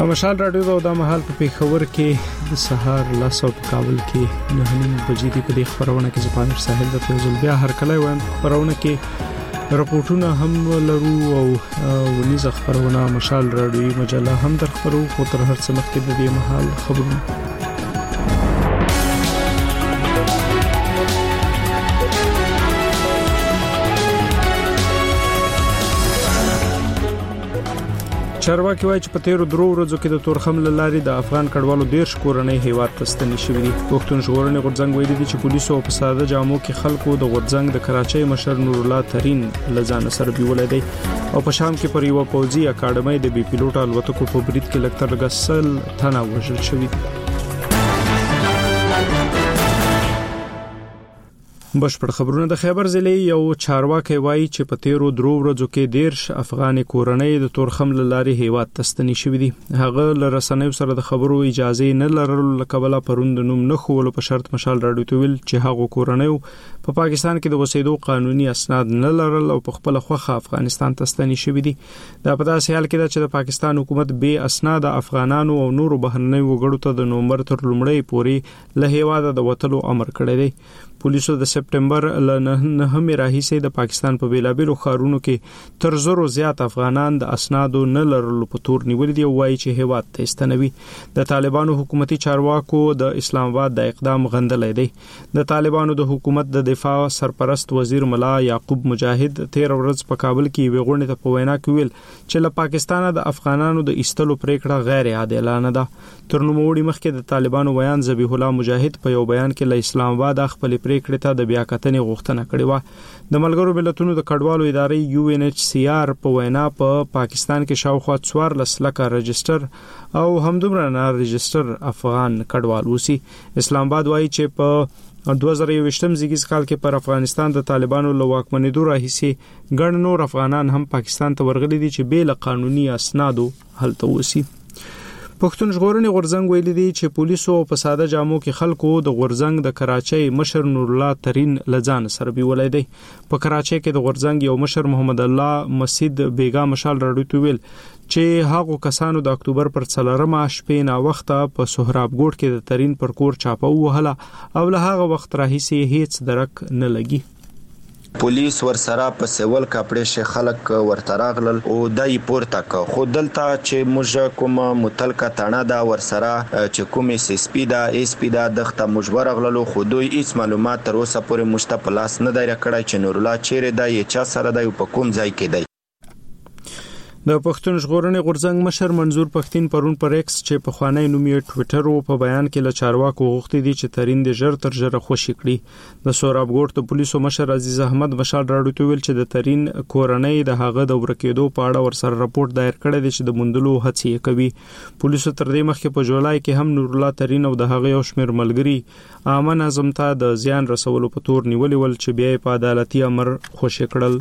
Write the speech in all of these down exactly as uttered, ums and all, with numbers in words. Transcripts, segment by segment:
دا مشال راډیو د مهال په پیښور کې د سهار لاسو په کابل کې نه نیم بجې دی په دې خبرونه کې زپانر ساحل د فیضل بیا هر کله وایم خبرونه کې راپورټونه هم لرو او ونیز خبرونه مشال راډیو مجله هم در خبرو خو تر هر څه مخکې د دې مهال خبرونه چارواکي وايي چې په تیرو درو ورځو کې د تورخم لاري د افغان کډوالو ډیر شکورنۍ هیواد تستنی شوې دي. پښتون ژغورنې غورځنګ ویلي دي چې پولیسو په ساده جامو کې خلکو د غورځنګ د کراچۍ مشر نور الله ترين لزان سره بیولې دي او په شام کې پر یو پوځي اکاډمۍ د بي پیلوټ الوتکو په برید کې لکتر لګسل تنه وژل شوې. بشپړ خبرونه د خیبر ضلع یو چارواکي وایي چې په تیرو درو ورځو کې دیرش افغان کورنۍ د تورخم لاري هیواد تستنی شوې دي. هغه لرسنیو سره د خبرو اجازه نه لرلو لکبله پروند نوم نه خول په شرط مشال راډیو تویل چې هغه کورنۍ په پاکستان کې د وسیدو قانوني اسناد نه لرل او په خپل خوخه افغانستان تستنی شوې دي. دا په داسې حال کې ده چې د پاکستان حکومت به اسناد افغانانو او نورو بهرنۍ وګړو ته د نومبر تر لومړی پورې له هیواد د وټلو امر کړی دی. پولیسو د سپټمبر ل نه هم راهیسې د پاکستان په بیلابیلو خارونو کې تر زرو زیات افغانان د اسنادو نه لرلو په تور نیولې دي او وایي چې هیواد ته استنوي. د طالبانو حکومتي چارواکو د اسلام آباد د اقدام غندلې دي. د طالبانو د حکومت د دفاع سرپرست وزیر ملا یعقوب مجاهد تیر ورځ په کابل کې ویغونې ته په وینا کې ویل چې له پاکستانه د افغانانو د ایستلو پریکړه غیر عادلانه ده. تر نوموړي مخکې د طالبانو بیان ذبیح الله مجاهد په یو بیان کې له اسلام آباد خپل پریکړه ته د بیا کتنې غوښتنه کړې و. د ملګرو ملتونو د کډوالو ادارې یو ان ایچ سی آر په وینا په پا پاکستان کې شاوخوا څوارلس لکه رجستر او همدومره نه رجستر افغان کډوال وسی. اسلام آباد وایي چې په دوه زره یوویشتم زیږیز کال کې پر افغانستان د طالبانو له واکمنېدو راهیسې ګڼ نور افغانان هم پاکستان ته ورغلي دي چې بې له قانوني اسنادو هلته وسی. پښتون ژغورنې غورځنګ ویلي دي چې پولیسو په ساده جامو کې خلکو د غورځنګ د کراچۍ مشر نور الله ترين لزان سره بیولې دي. په کراچۍ کې د غورځنګ یو مشر محمد الله مسجد بیگا مشال راډیو تویل چې هغه کسانو د اکتوبر پر څلورمه شپې نا وخت په سهراب ګوټ کې د ترين پر کور چاپه وهله او له هغه وخت راهیسې هیڅ درک نه لګي. پولیس ورسره په سیول کپړې شه خلک ورتراغلل او دای پورته ک خو دلته چې موږ کوم متلکه تانه دا ورسره چې کومې سی سپی دا اس پی دا دغه مجبور غللو خو دوی هیڅ معلومات تر اوسه پورې مشته پلاس نه دی راکړی چې نور الله چیرې دا یې چا سره دی په کوم ځای کې دی. د پښتون ژغورنې غورځنګ مشر منظور پښتين پرون پر ایکس چې په خوانی نومي ټوئیټر او په بیان کې له چارواکو غوښتي دي چې ترين د ژر تر ژره خوشی کړي. د سوراب ګوټ د پولیسو مشر عزیز احمد مشال راډیو ته ویل چې د ترين کورنۍ د هغه د ورکېدو په اړه ورسره راپورټ دایر کړی دی چې د مندلو هڅې کوي. پولیسو تر دې مخکې په جولای کې هم نور الله ترين او د هغه یو شمېر ملګری عامه نظم ته د زیان رسولو په تور نیولې ول چې بیا په عدالتي امر خوشی کړل.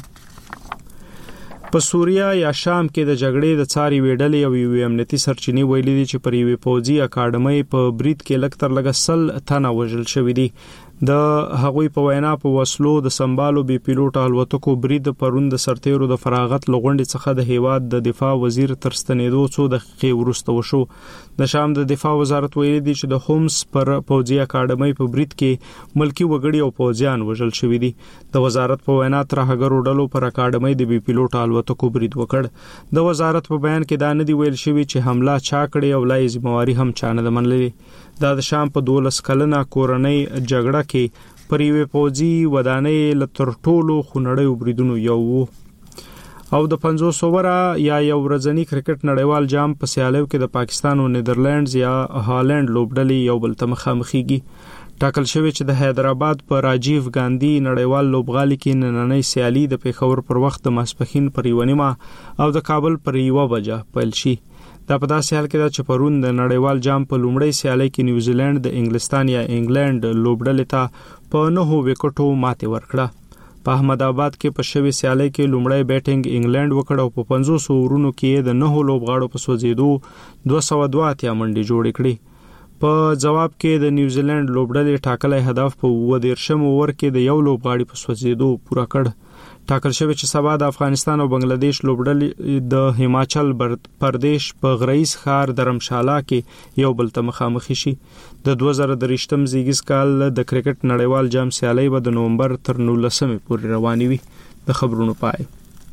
په سوریا یا شام کې د جګړې د څاري ویډلې او یو امنیتي سرچینې ویلي دي چې پر یوې پوځي اکاډمۍ په برید کې لکتر لګسل تنه وژل شوې دي. د هغوی په وینا په وسلو د سمبالو بي پیلوټ الوتکو برید پرون د سرتیرو د فراغت لغونډې څخه د هیواد د دفاع وزیر تر ستنېدو څو دقیقې وروسته وشو. د شام د دفاع وزارت ویلي دي چې د هومس پر پوځي اکاډمۍ په برید کې ملکی وګړي او پوځیان وژل شوي دي. د وزارت په وینا ترهګرو ډلو پر اکاډمۍ د بي پیلوټ الوتکو برید وکړ. د وزارت په بیان کې دا نه دی ویل شوی چې حمله چا کړې او لای ذمہواری هم چا نه منلې. دا د شام په دولس کلنه کورنۍ جګړه کې پر یوې پوځي ودانۍ لتر ټولو خونړیو بریدونو یو او د پنځوس اووره یا یو ورځنی کرکټ نړیوال جام په سیالیو کې د پاکستان او نیدرلینډز یا هالند لوبډلې یو بل ته مخامخېږي. ټاکل شوی چې د حیدرآباد په راجیو ګاندی نړیوال لوبغالي کې نننۍ سیالي د پیښور پر وخت د ماسپښین پر یو نیمه او د کابل پر یو بجه پیل شي. دا په داسې حال کې ده چې پرون د نړیوال جام په لومړۍ سیالۍ کې نیوزیلند د انګلستان یا انګلند لوبډلې ته په نهو وکټو ماتې ورکړه. په احمد آباد کې په شوی سیالۍ کې لومړی بیټینګ انګلند وکړ او په پنځوس اورونو کې د نهو لوبغاړو په سوځېدو دوه سوه دوه اتیا منډې جوړې کړې. په جواب کې د نیوزیلند لوبډلې ټاکلې هدف په اووه دېرشم اوور کې د یو لوبغاړي په سوځېدو پوره کړ. ټاکل شوی چې سبا د افغانستان او بنگلاديش لوبډلې د هیماچل پردیش په غریز ښار درمشالا کې یو بل ته مخامخ شي. د دوه زره درې زیږیز کال د کرکټ نړیوال جام سیالي به د نومبر تر نولسمې پورې روانې وي. د خبرونو پای.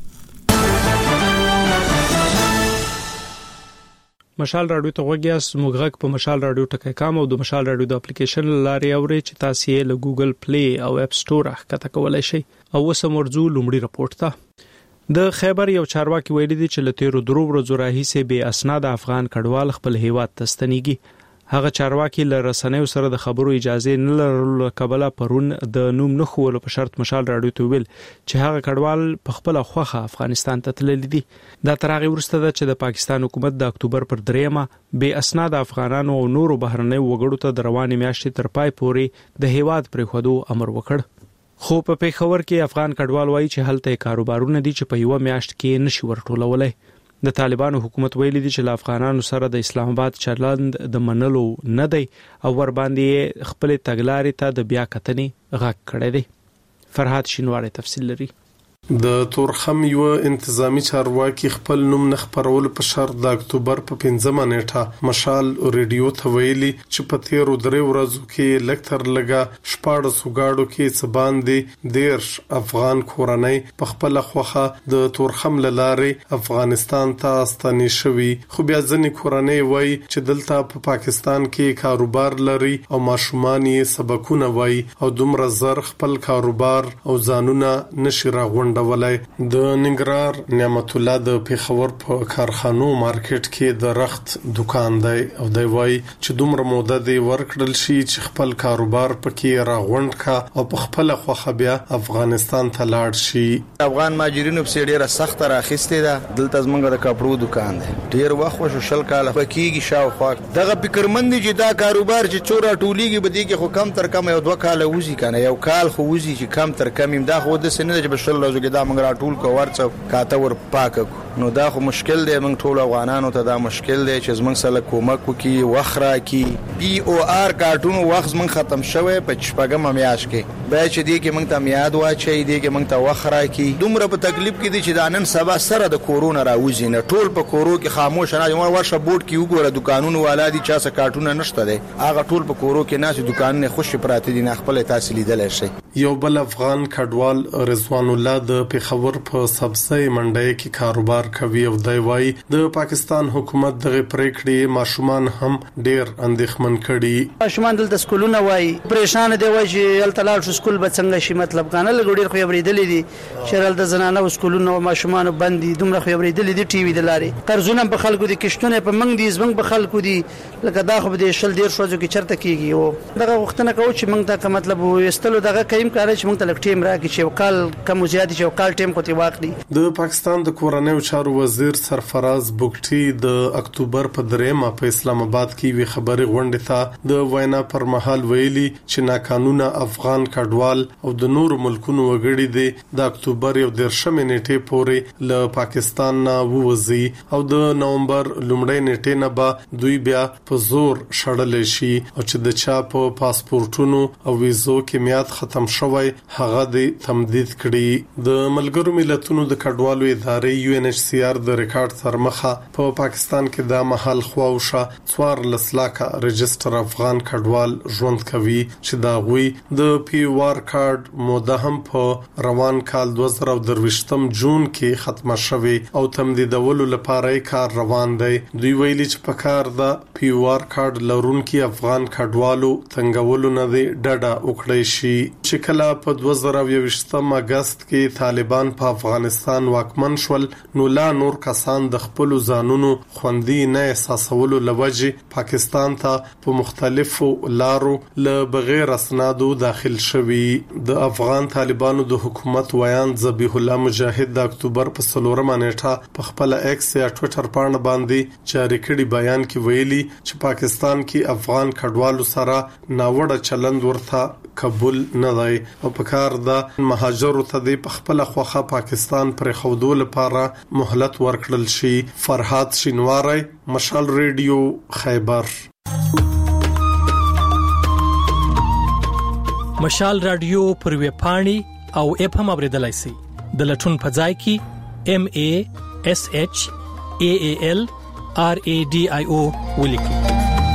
مشال رادیو ته وګیاس موږ غږ په مشال رادیو ټکی کام او د مشال رادیو د اپلیکیشن لارې اوري چې تاسو یې له ګوګل پلی او اپ سٹور ښکته کولای شئ. او وسه مرجو لومړی رپورت ته د خیبر یو چارواکي ویلي دی چې لته رو درو ورځو راهیسه به اسناد افغان کډوال خپل هیواد تستنیږي. هغه چارواکي له رسنیو سره د خبرو اجازه نه لرلو کبله پرون د نوم نه خولو په شرط مشال رادیو ته ویل چې هغه کډوال په خپل خوخه افغانستان ته تللی دي. دا ترغه ورسته ده چې د پاکستان حکومت د اکتوبر پر دریمه به اسناد افغانانو او نورو بهرنۍ وګړو ته د روانې میاشتې تر پای پورې د هیواد پرې خودو امر وکړ. خو په پیښور کې افغان کډوال وایي چې هلته کاروبارونه دي چې په یو میاشت کې نشي ورټولولای. د طالبانو حکومت ویلي دی چې افغانانو سره د اسلام آباد چلند د منلو نه دی او ور باندې خپل تګلارې ته د بیا کتنې غږ کړی دی. فرحات شینواری تفصیل لري. د تورخم یو انتظامی چارواکي خپل نوم نه خبرول په شرط د اکتوبر په پنځمه نیټه مشال ریډیو ته ویلي چې په تیرو درې ورځو کې لکتر لګا شپاړس وګاړو کې څه باندې دیرش افغان کورنۍ په خپل خوخه د تورخم لارې افغانستان ته ستنې شوي. خو بیا ځینې کورنۍ وایي چې دلته په پاکستان کې کاروبار لري او ماشومان یې سبقونه وایي او دومره زر خپل کاروبار او ځانونه نشي راغونډ ولای. د ننګرهار نعمت الله د پیښور په کارخانو مارکیټ کې د رخت دکان دی او دی وای چې دومره موده دی ورکړل شي چې خپل کاروبار پکې راغونډ کا او په خپل خوخه بیا افغانستان ته لاړ شي. افغان ماجرینو په ډیره سخت راخسته ده. دلته زمونږ د کپړو دکان دی. ډیر وخت وشو شل کال پکېږي شاوخوا دغه فکرمند چې دا کاروبار چې چورا ټولیږي بده کې خو کم تر کم یو دوه کال وځي کنه یو کال خو وځي چې کم تر کم دا خو د سنې چې بشل لږه دا موږ راټول کو ورڅ کاته ور پاک نو دا خو مشکل دی. موږ ټول افغانانو ته دا مشکل دی چې موږ سره کومک وکي وخرا کی پی او آر کارټون وخت موږ ختم شوه په شپږم میاش کې به چې دی کې موږ ته میاد واچي دی کې موږ ته وخرا کی دومره په تکلیف کې دي چې دا نن سبا سره د کورونا راوځي نه ټول په کورو کې خاموش نه یو ورشه بورډ کې وګوره دکانونو والا دي چا څه کارټون نشته دی هغه ټول په کورو کې ناس دکانونه خوش پراته دي نه خپل تحصیل لیدل شي. یو بل افغان کډوال رضوان الله د پیښور په سبزی منډي کې کاروبار کوي او دی وای د پاکستان حکومت دغه پریکړې ماشومان هم ډیر اندېښمن کړي. ماشومان دلته سکولونه وای پریشان دي وای چې التلال شو سکول به څنګه شي مطلب کنه لګډیر خو یبریدلې دي شرل د زنانه سکولونه او ماشومان باندې دومره خو یبریدلې دي ټي وي د لارې قرضونه په خلکو دي کشتونه په منګ دي زمنګ په خلکو دي لکه دا خو به شل ډیر شوځو کې چرته کیږي او دغه وختونه کوي چې موږ ته مطلب وستلو دغه کیم کار چې موږ ته لک ټیم راکې چې وکال کم زیات چې وکال ټیم کوتي واخلي. د پاکستان د کورنۍ چارو وزیر سرفراز بوګټي د اکتوبر په دریمه په اسلام آباد کې وی خبري غونډه ته د وینا پر مهال ویلي چې ناقانونه افغان کډوال او د نورو ملکونو وګړي دي د اکتوبر یو درشمه نیټه پورې له پاکستان نه ووزي او د نومبر لومړۍ نیټه نه به دوی بیا په زور شړل شي او چې د چا په پاسپورتونو او ویزو کې میاد ختم شوی هغه د تمدید کړي. د ملګرو ملتونو د کډوالو ادارې یو ان ایچ سی آر د ریکارډ تر مخه په پاکستان کې د محل خواوشه څوار لسلاکه رجستر افغان کډوال ژوند کوي چې دا غوي د پی وار کارت موده هم په روان کال دوه زره درويشتم جون کې ختمه شوه او تمدیدولو لپاره کار روان دی. دوی ویلي چې په کار د پی وار کارت لرونکي افغان کډوالو څنګهولو نه دی ډډه وکړي شي چې کله په دوه زره یوویشتم اگست کې طالبان په افغانستان واکمن شول نو لا نور کسان د خپل ځانونو خوندي نه احساسولو لوجه پاکستان ته په مختلفو لارو ل بغیر اسنادو داخل شوي. د افغان طالبانو د حکومت ویان ذبیح الله مجاهد د اکتوبر په څلورمه نیټه په خپل ایکس یا ټوئیټر باندې باندې جاری کړي بیان کې ویلي چې پاکستان کې افغان کډوالو سره ناوړه چلند ورته قبول نه دی او په کار د مهاجرو ته د خپل خوخه پاکستان پر خودو لپاره مهلت ورکړل شي. فرحات شینواری مشال ریډیو خیبر. مشال رادیو پر ویب پاڼې او اپ هم اوریدلای شئ. د لټون په ځای کې M A S H A A L R A D I O ولیکئ.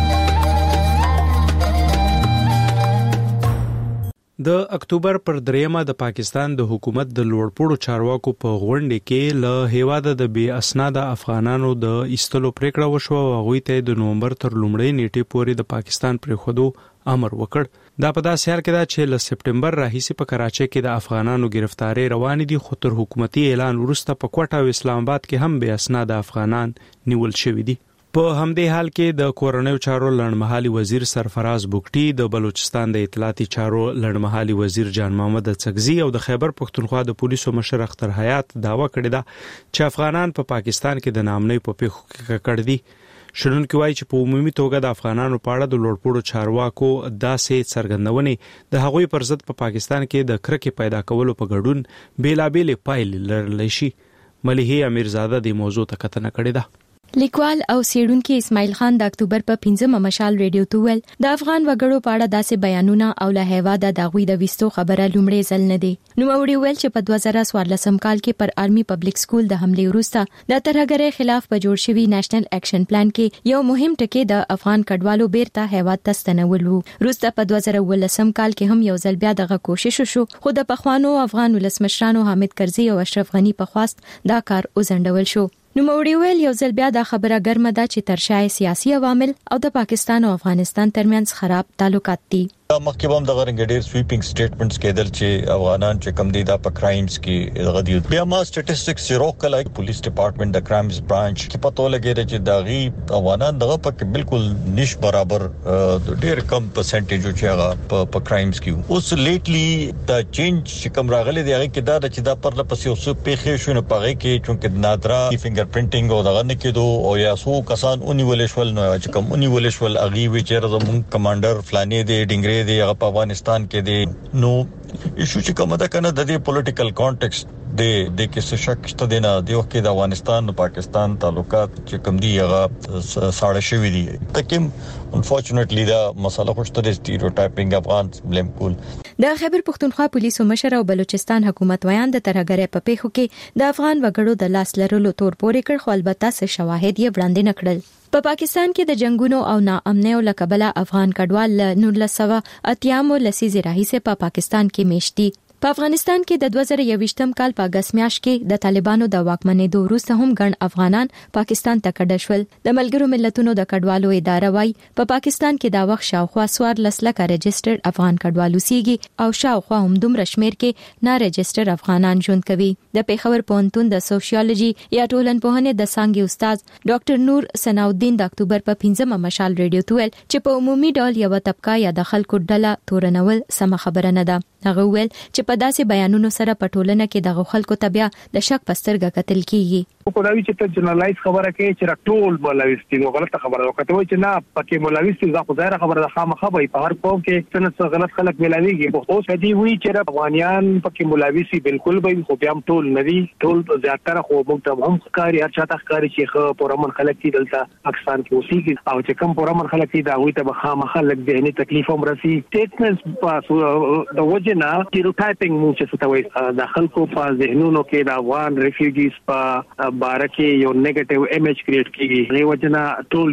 د اکتوبر پر دریمه د پاکستان د حکومت د لوړپوړو چارواکو په غونډه کې له هیواده د بی اسناد افغانانو د ایستلو پریکړه وشوه او هغوی ته د نومبر تر لومړۍ نیټې پورې د پاکستان پر خودو امر وکړ. دا په داسې حال کې ده چې له سپټمبر راهیسې په کراچۍ کې د افغانانو گرفتاری روان دي، خو تر حکومتي اعلان وروسته په کوټه او اسلام آباد کې هم بی اسناد افغانان نیول شوي دي. په همدې حال کې د کورنیو چارو لړمحالي وزیر سرفراز بوګټي، د بلوچستان د اطلاعاتي چارو لړمحالي وزیر جان محمد څکزي او د خیبر پښتونخوا د پولیسو مشر اختر حیات دعوه کړې ده چې افغانان په پا پاکستان کې د نامنۍ په پیښو کې ککړ دي. شنونکي وایي چې په عمومي توګه د افغانانو په اړه د لوړپوړو چارواکو داسې څرګندونې د هغوی پر ضد په پاکستان کې د کرکې پیدا کولو په ګډون بیلابېلې پایلې لرلی شي. ملیحه امیرزاده د موضوع ته کتنه کړې ده. لیکوال او سیډونکو اسماعیل خان د اکتوبر په پنځمه مشال ریډیو ته ویل د افغان وګړو په اړه داسې بیانونه او له هیواده د غوي د وستو خبره لومړی ځل نه دی. نو وړي ویل چې په دوه زره څوارلسم کال کې پر آرمي پبلک سکول د حمله وروسته د ترهګرۍ خلاف په جوړ شوی نېشنل اکشن پلان کې یو مهم ټکی د افغان کډوالو بیرته هیواد ته ستنول وو. وروسته په دوه زره ولسم کال کې هم یو ځل بیا دغه کوشش وشو، خو د پخوانو افغان ولسمشرانو حامد کرزي او اشرف غنی په خواست دا کار وزندول شو. نو موري ویل یو ځل بیا دا خبره ګرمه ده چې ترشای سیاسي عوامل او د پاکستان او افغانستان ترمنځ خراب تعلقات دي. مخکې هم دغه ډېر سویپینګ سټیټمنټس کېدل چې افغانان چې کم دي دا په کرایمز کې غدي. بیا ما سټټیسټکس زیرو کله پولیس ډپارټمنټ د کرایمز برانچ کې پته لګیږي چې دغه افغانان دغه په بالکل نش برابر ډېر کم پرسنټیج چې هغه په کرایمز کې. اوس لیټلی دا چینج چې کوم راغلي دی هغه کې دا چې دا پر لپسې اوس پیښې شونه پغې کې چې نادرا فینګر پرینټینګ او دغه نه کېدو او یا سو کسان اونې ولشول نو چې کوم اونې ولشول اغي وی چې زمون کمانډر فلانې دی ډنګري دی هغه په افغانستان کې دی. نو ایشو چې کومه ده کنه د دې پولیټیکل کانټیکست د د کې څه شک شته دی نه دی وخت د افغانستان او پاکستان تعلقات چې کوم دی هغه ساړه شوی دي. تکم انفورچونټلی دا مسله خوشته د سټیریوټایپینګ افغان بلیم کول. د خیبر پښتونخوا پولیسو مشر او بلوچستان حکومت ویان د ترهګرۍ په پیښو کې د افغان وګړو د لاس لرلو تور پورې کړ، خو البته څه شواهد یې وړاندې نکړل. په پاکستان کې د جنگونو او ناامنۍ له کبله افغان کډوال له نولس سوه اتیا لسیزې راهیسې په پاکستان کې میشتي. په افغانستان کې د دوه زره یوویشتم کال په اگست میاشت کې د طالبانو د واکمنېدو وروسته هم ګڼ افغانان پاکستان ته کډه شول. د ملګرو ملتونو د کډوالو اداره وايي په پاکستان کې دا وخت شاوخوا څوارلس لکه رجسټرډ افغان کډوال اوسېږي او شاوخوا هم دومره شمېر کې نه رجسټر افغانان ژوند کوي. د پیښور پوهنتون د سوشیالوژي یا ټولنپوهنې د څانګې استاد ډاکټر نور ثناءالدین د اکتوبر په پنځمه مشال ریډیو ته ویل چې په عمومي ډول یو طبقه یا د خلکو ډله تورنول سم خبره نه ده. هغه ویل چې په داسې بیانونو سره په ټولنه کې دغه خلکو ته بیا د شک په سترګه کتل کیږي. په دا وی چې ته جنرالایز خبره کوي چې ټول مولویستي نو غلطه خبره وکړه. ته وایي چې نه پکې مولویستي ځکه ظاهره خبره ده خامخا به په هر قوم کې څنګه غلط خلک ملاويږي. په اوس هدي وی چې افغانیان پکې مولویستي بالکل به خو بیا ټول ندي، ټول زیاتره خو موږ ته هم ښکاری هر چاته ښکاری چې خو پرمن خلک دي دلته پاکستان کې اوسېږي او چې کم پرمن خلک دي دا وي ته خامخا لګ ذهني تکلیف هم راسي. سټیټمنټس په د وجنا سټیریوټایپینګ موږ چې څه وایي د خلکو په ذهنونو کې د افغان ریفیوجیز په بارکه یو نیگیټیو ایمیج کریټ کیږي. د وجنا ټول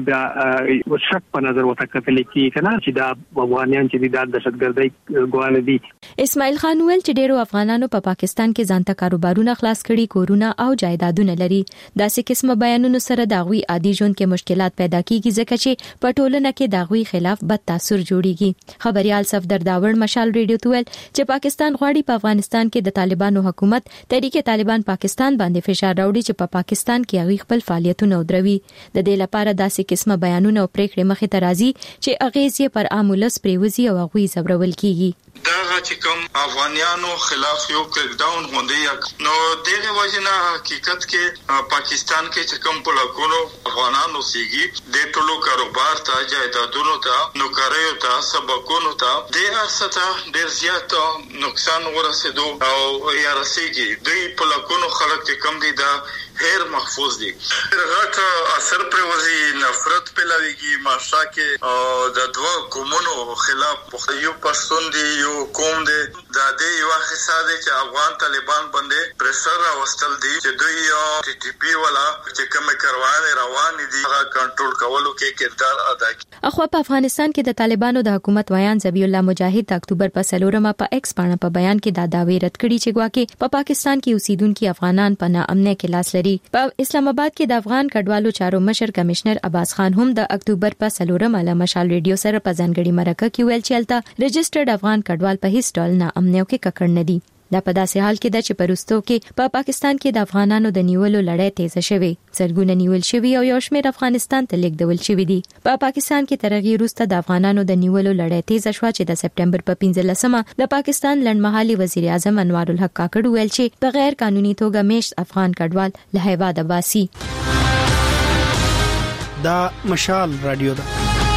د شک په نظر وته کتل کیږي کنه چې دا افغانیان چې د دهشتګردۍ ګوال دي. اسماعیل خان ویل چې ډیرو افغانانو په پا پاکستان کې ځانته کاروبارونه خلاص کړي، کورونه او جایدادونه لري. داسې قسمه بیانونو سره د غوي عادي ژوند کې مشکلات پیدا کیږي ځکه چې په ټولنه کې د غوي خلاف بد تاثیر جوړیږي. خبريال صفدر داور مشال ریډیو ته ویل چې پاکستان غواړي په افغانستان کې د طالبانو حکومت تحریک طالبان پاکستان باندې فشار راوړي چې په پاکستان کې هغه خپل فعالیتونه ودروي. د دې لپاره داسې قسمه بیانونه او پریکړې مخې ته راځي چې اغیز یې پر عامولس پریوزي او غوي زبرول کیږي. دا چې کوم افغانانو خلاف یو کریک ډاون باندې نو دغه وجنه حقیقت کې پاکستان کې چې کوم پلاکونو افغانانو سیږي د ټولو کاروبار ته جایدادونو ته نوکریو ته سبقونو ته د ارسته ډیر زیات نقصان ورسېدو او یا رسېږي دوی پلاکونو خلک چې کوم دي دا غیر محفوظ دي. غټ اثر پر وزي نفرت پلاویږي معاشره کې او د دوه قومونو خلاف یو پښتون دي یو قوم دي د دې یو حصہ دي چې افغان طالبان باندې پریشر راوستل دي چې دوی یو ټي ټي پی ولا چې کوم کاروان روان دي هغه کنټرول کولو کې کردار ادا کوي. اخوا په افغانستان کې د طالبانو د حکومت ویان ذبیح الله مجاهد د اکتوبر په څلورمه په ایکس باندې په بیان کې دا داوی رد کړي چې ګواکې په پاکستان کې اوسیدونکو افغانان په ناامنۍ کې لاس لري. په اسلام آباد کې د افغان کډوالو چارو مشر کمشنر عباس خان هم د اکتوبر په څلورمه له مشال ریډیو سره په ځانګړي مرکه کې ویل چې الته رجسټرډ افغان کډوال په هیڅ ډول ناامنۍ کې ککړ نه دي. دا په داسې حال کې ده چې پرستو کې په پا پاکستان کې د افغانانو د نیولو لړۍ تیزه شوې، سرګونه نیول شوی او یو شمېر افغانستان ته لیږدول شوی دي. په پا پاکستان کې ترغی وروسته د افغانانو د نیولو لړۍ تیزه شوه چې د سپټمبر په پنځلسمه د پاکستان لړمحالي وزیر اعظم انوار الحق کاکړ ویل چې په غیر قانوني توګه میشت افغان کډوال له هیواده باسي. دا مشال رادیو ده.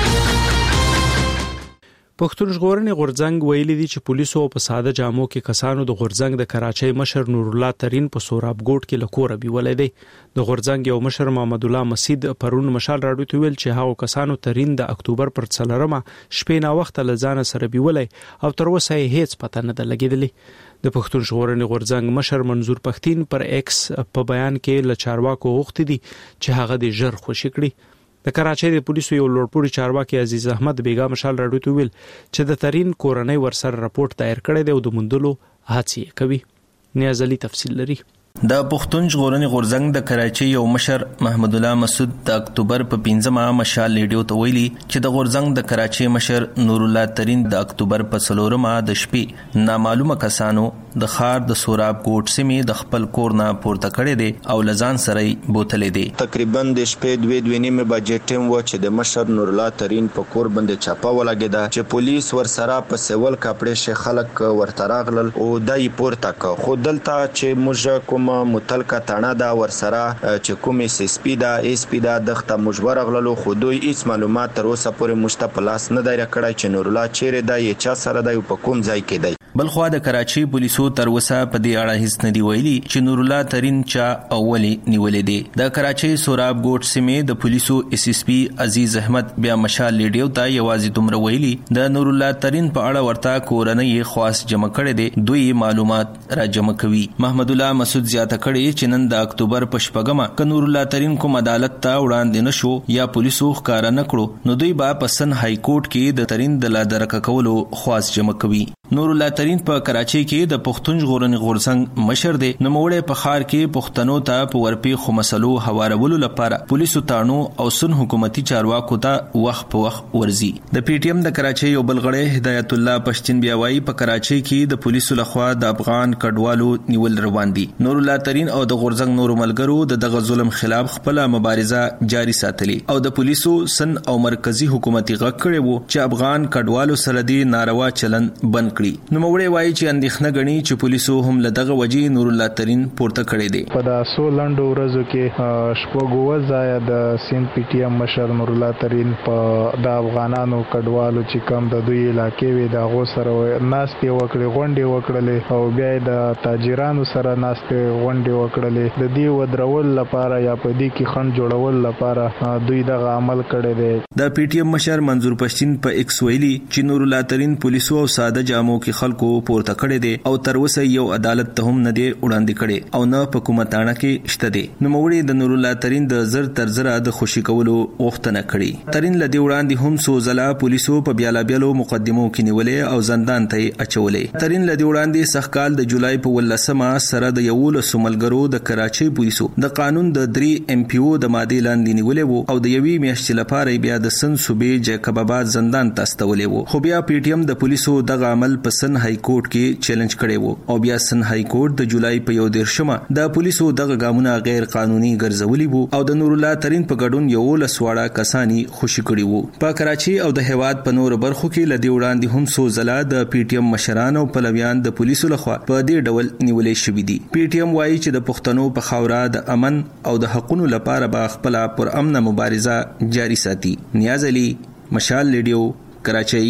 پښتون ژغورنې غورځنګ ویلي دي چې پولیسو په ساده جامو کې کسانو د غورځنګ د کراچۍ مشر نور الله ترين په سوراب ګوټ کې لکوره بیولې دي. د غورځنګ یو مشر محمد الله مسید پرون مشال راډیو ته ویل چې هغه کسانو ترين د اکتوبر پر څلورمه شپې نا وخت لزان سره بیولې او تر اوسه هیڅ پته نه ده لګیدلې. د پښتون ژغورنې غورځنګ مشر منظور پښتين پر ایکس په بیان کې ل چارواکو غوښتي دي چې هغه د ژر خوشی کړي. د کراچۍ د پولیسو یو لوړپوړي چارواکي عزیز احمد بیگا مشال راډیو ته ویل چې د ترين کورنۍ ورسره راپورټ دایر کړی دی او د مندلو هڅې کوي. نیاز علي تفصیل لري. د پښتون ژغورنې غورځنګ د کراچۍ یو مشر محمد الله مسعود د اکتوبر په پنځمه مشال ریډیو ته ویلي چې د غورځنګ د کراچۍ مشر نور الله ترين د اکتوبر په څلورمه د شپې نامعلومه کسانو د خار د سوراب کوټ سیمې د خپل کور نه پورته کړي دي او لزان سره بوتلې دي. تقریبا د شپې دوه دوه نیمه بجې ټیم و چې د مشر نور الله ترين په کور باندې چاپه ولګیدا چې پولیس ورسره په سیول کاپړې شه خلک ورته راغلل او دای پورته ک خو دلته چې موږ کوم متلکه تانا دا ورسره چې کومې سی سپی دا اس پی دا دغه مجبر غللو خو دوی هیڅ معلومات تر اوسه پورې مشته پلاس نه دی راکړی چې نور الله چیرې دا یې چا سره دی په کوم ځای کې دی. بلخوا د کراچۍ پولیسو تر اوسه په دې اړه هیڅ نه دی ویلي چې نور الله ترين چا اولی نیولې دي. د کراچۍ سوراب ګوټ سیمې د پولیسو اس اس پی عزیز احمد بیا مشال ریډیو ته یوازې دومره ویلي د نور الله ترين په اړه ورته کورنۍ خاص جمع کړي دي، دوی معلومات را جمع کوي. محمد الله مسعود زیاته کړي چې نن د اکتوبر په شپږمه ک نور الله ترين کوم عدالت ته وړاندې نشو یا پولیسو ښکارا نکړو نو دوی با پسن های کورټ کې د ترين د لا درک کولو خاص جمع کوي. نور الله ترين په کراچۍ کې د پښتون ژغورنې غورځنګ مشر دی. نوموړی په ښار کې پښتنو ته په ورپی خو مسلو هوارولو لپاره پولیسو تانو او سن حکومتي چارواکو ته وخت په وخت ورزي. د پی ټی ایم د کراچۍ یو بلغړی هدایت الله پښتين بیا وایي په کراچۍ کې د پولیسو لخوا د افغان کډوالو نیول روان دي. نور الله ترين او د غورځنګ نور ملګرو د دغه ظلم خلاف خپل مبارزه جاری ساتلي او د پولیسو سن او مرکزی حکومتي غږ کړي وو چې افغان کډوالو سره دی ناروا چلن بند کړي. نو موږ وایي چې اندېښنه غني چې پولیسو هم له دغه وجې نور الله ترين پورته کړي دي. په داسو لنډو ورځو کې شپږ ځای د سین پی ټی ایم مشر نور الله ترين په د افغانانو کډوالو چې کم د دوی علاقې وي د غو سره ناستې وکړي غونډې وکړلې او بیا د تاجرانو سره ناستې غونډې وکړلې د دې ودرول لپاره یا په دې کې خند جوړول لپاره دوی دغه عمل کړی دی. د پی ټی ایم مشر منظور پښتين په ایکس ویلي چې نور الله ترين پولیسو او ساده جامو کې خلکو پورته کړي دي او تر اوسه یو عدالت ته هم نه دی وړاندې کړي او نه په کومه تاڼه کې شته دي. نو موږ د نور الله ترين د زر تر زره د خوشي کولو غوښتنه کړي. ترين لدی وړاندې هم سوزلا پولیسو په بیالا بیلو مقدمو کې نیولې او زندان ته اچولې. ترين لدی وړاندې سخکال د جولای په ولسمه سره د یول سملګرو د کراچۍ پولیسو د قانون د درې ام پی او د ماده لاندې نیولې وو او د یوې میاشتې لپاره بیا د سن صوبې جیکب آباد زندان ته استولې وو. خو بیا پی ټی ایم د پولیسو دغه عمل په سن های کورټ کې چیلنج کړي وو او بیا سن های کورټ د جولای په یو دیرشمه د پولیسو دغه ګامونه غیر قانوني ګرځولي وو او د نور الله ترين په ګډون یو لسواړه کسانی خوشي کړي وو. په کراچۍ او د هیواد په نور برخو کې لدی وړاندې هم سو زلا د پی ټی ایم مشران او پلویان د پولیسو لخوا په دې ډول نیولې شوې دي. پی ټی ایم وایي چې د پښتنو په خاورا د امن او د حقونو لپاره به خپل پر امن مبارزه جاری ساتي. نیاز علي مشال ریډیو کراچۍ.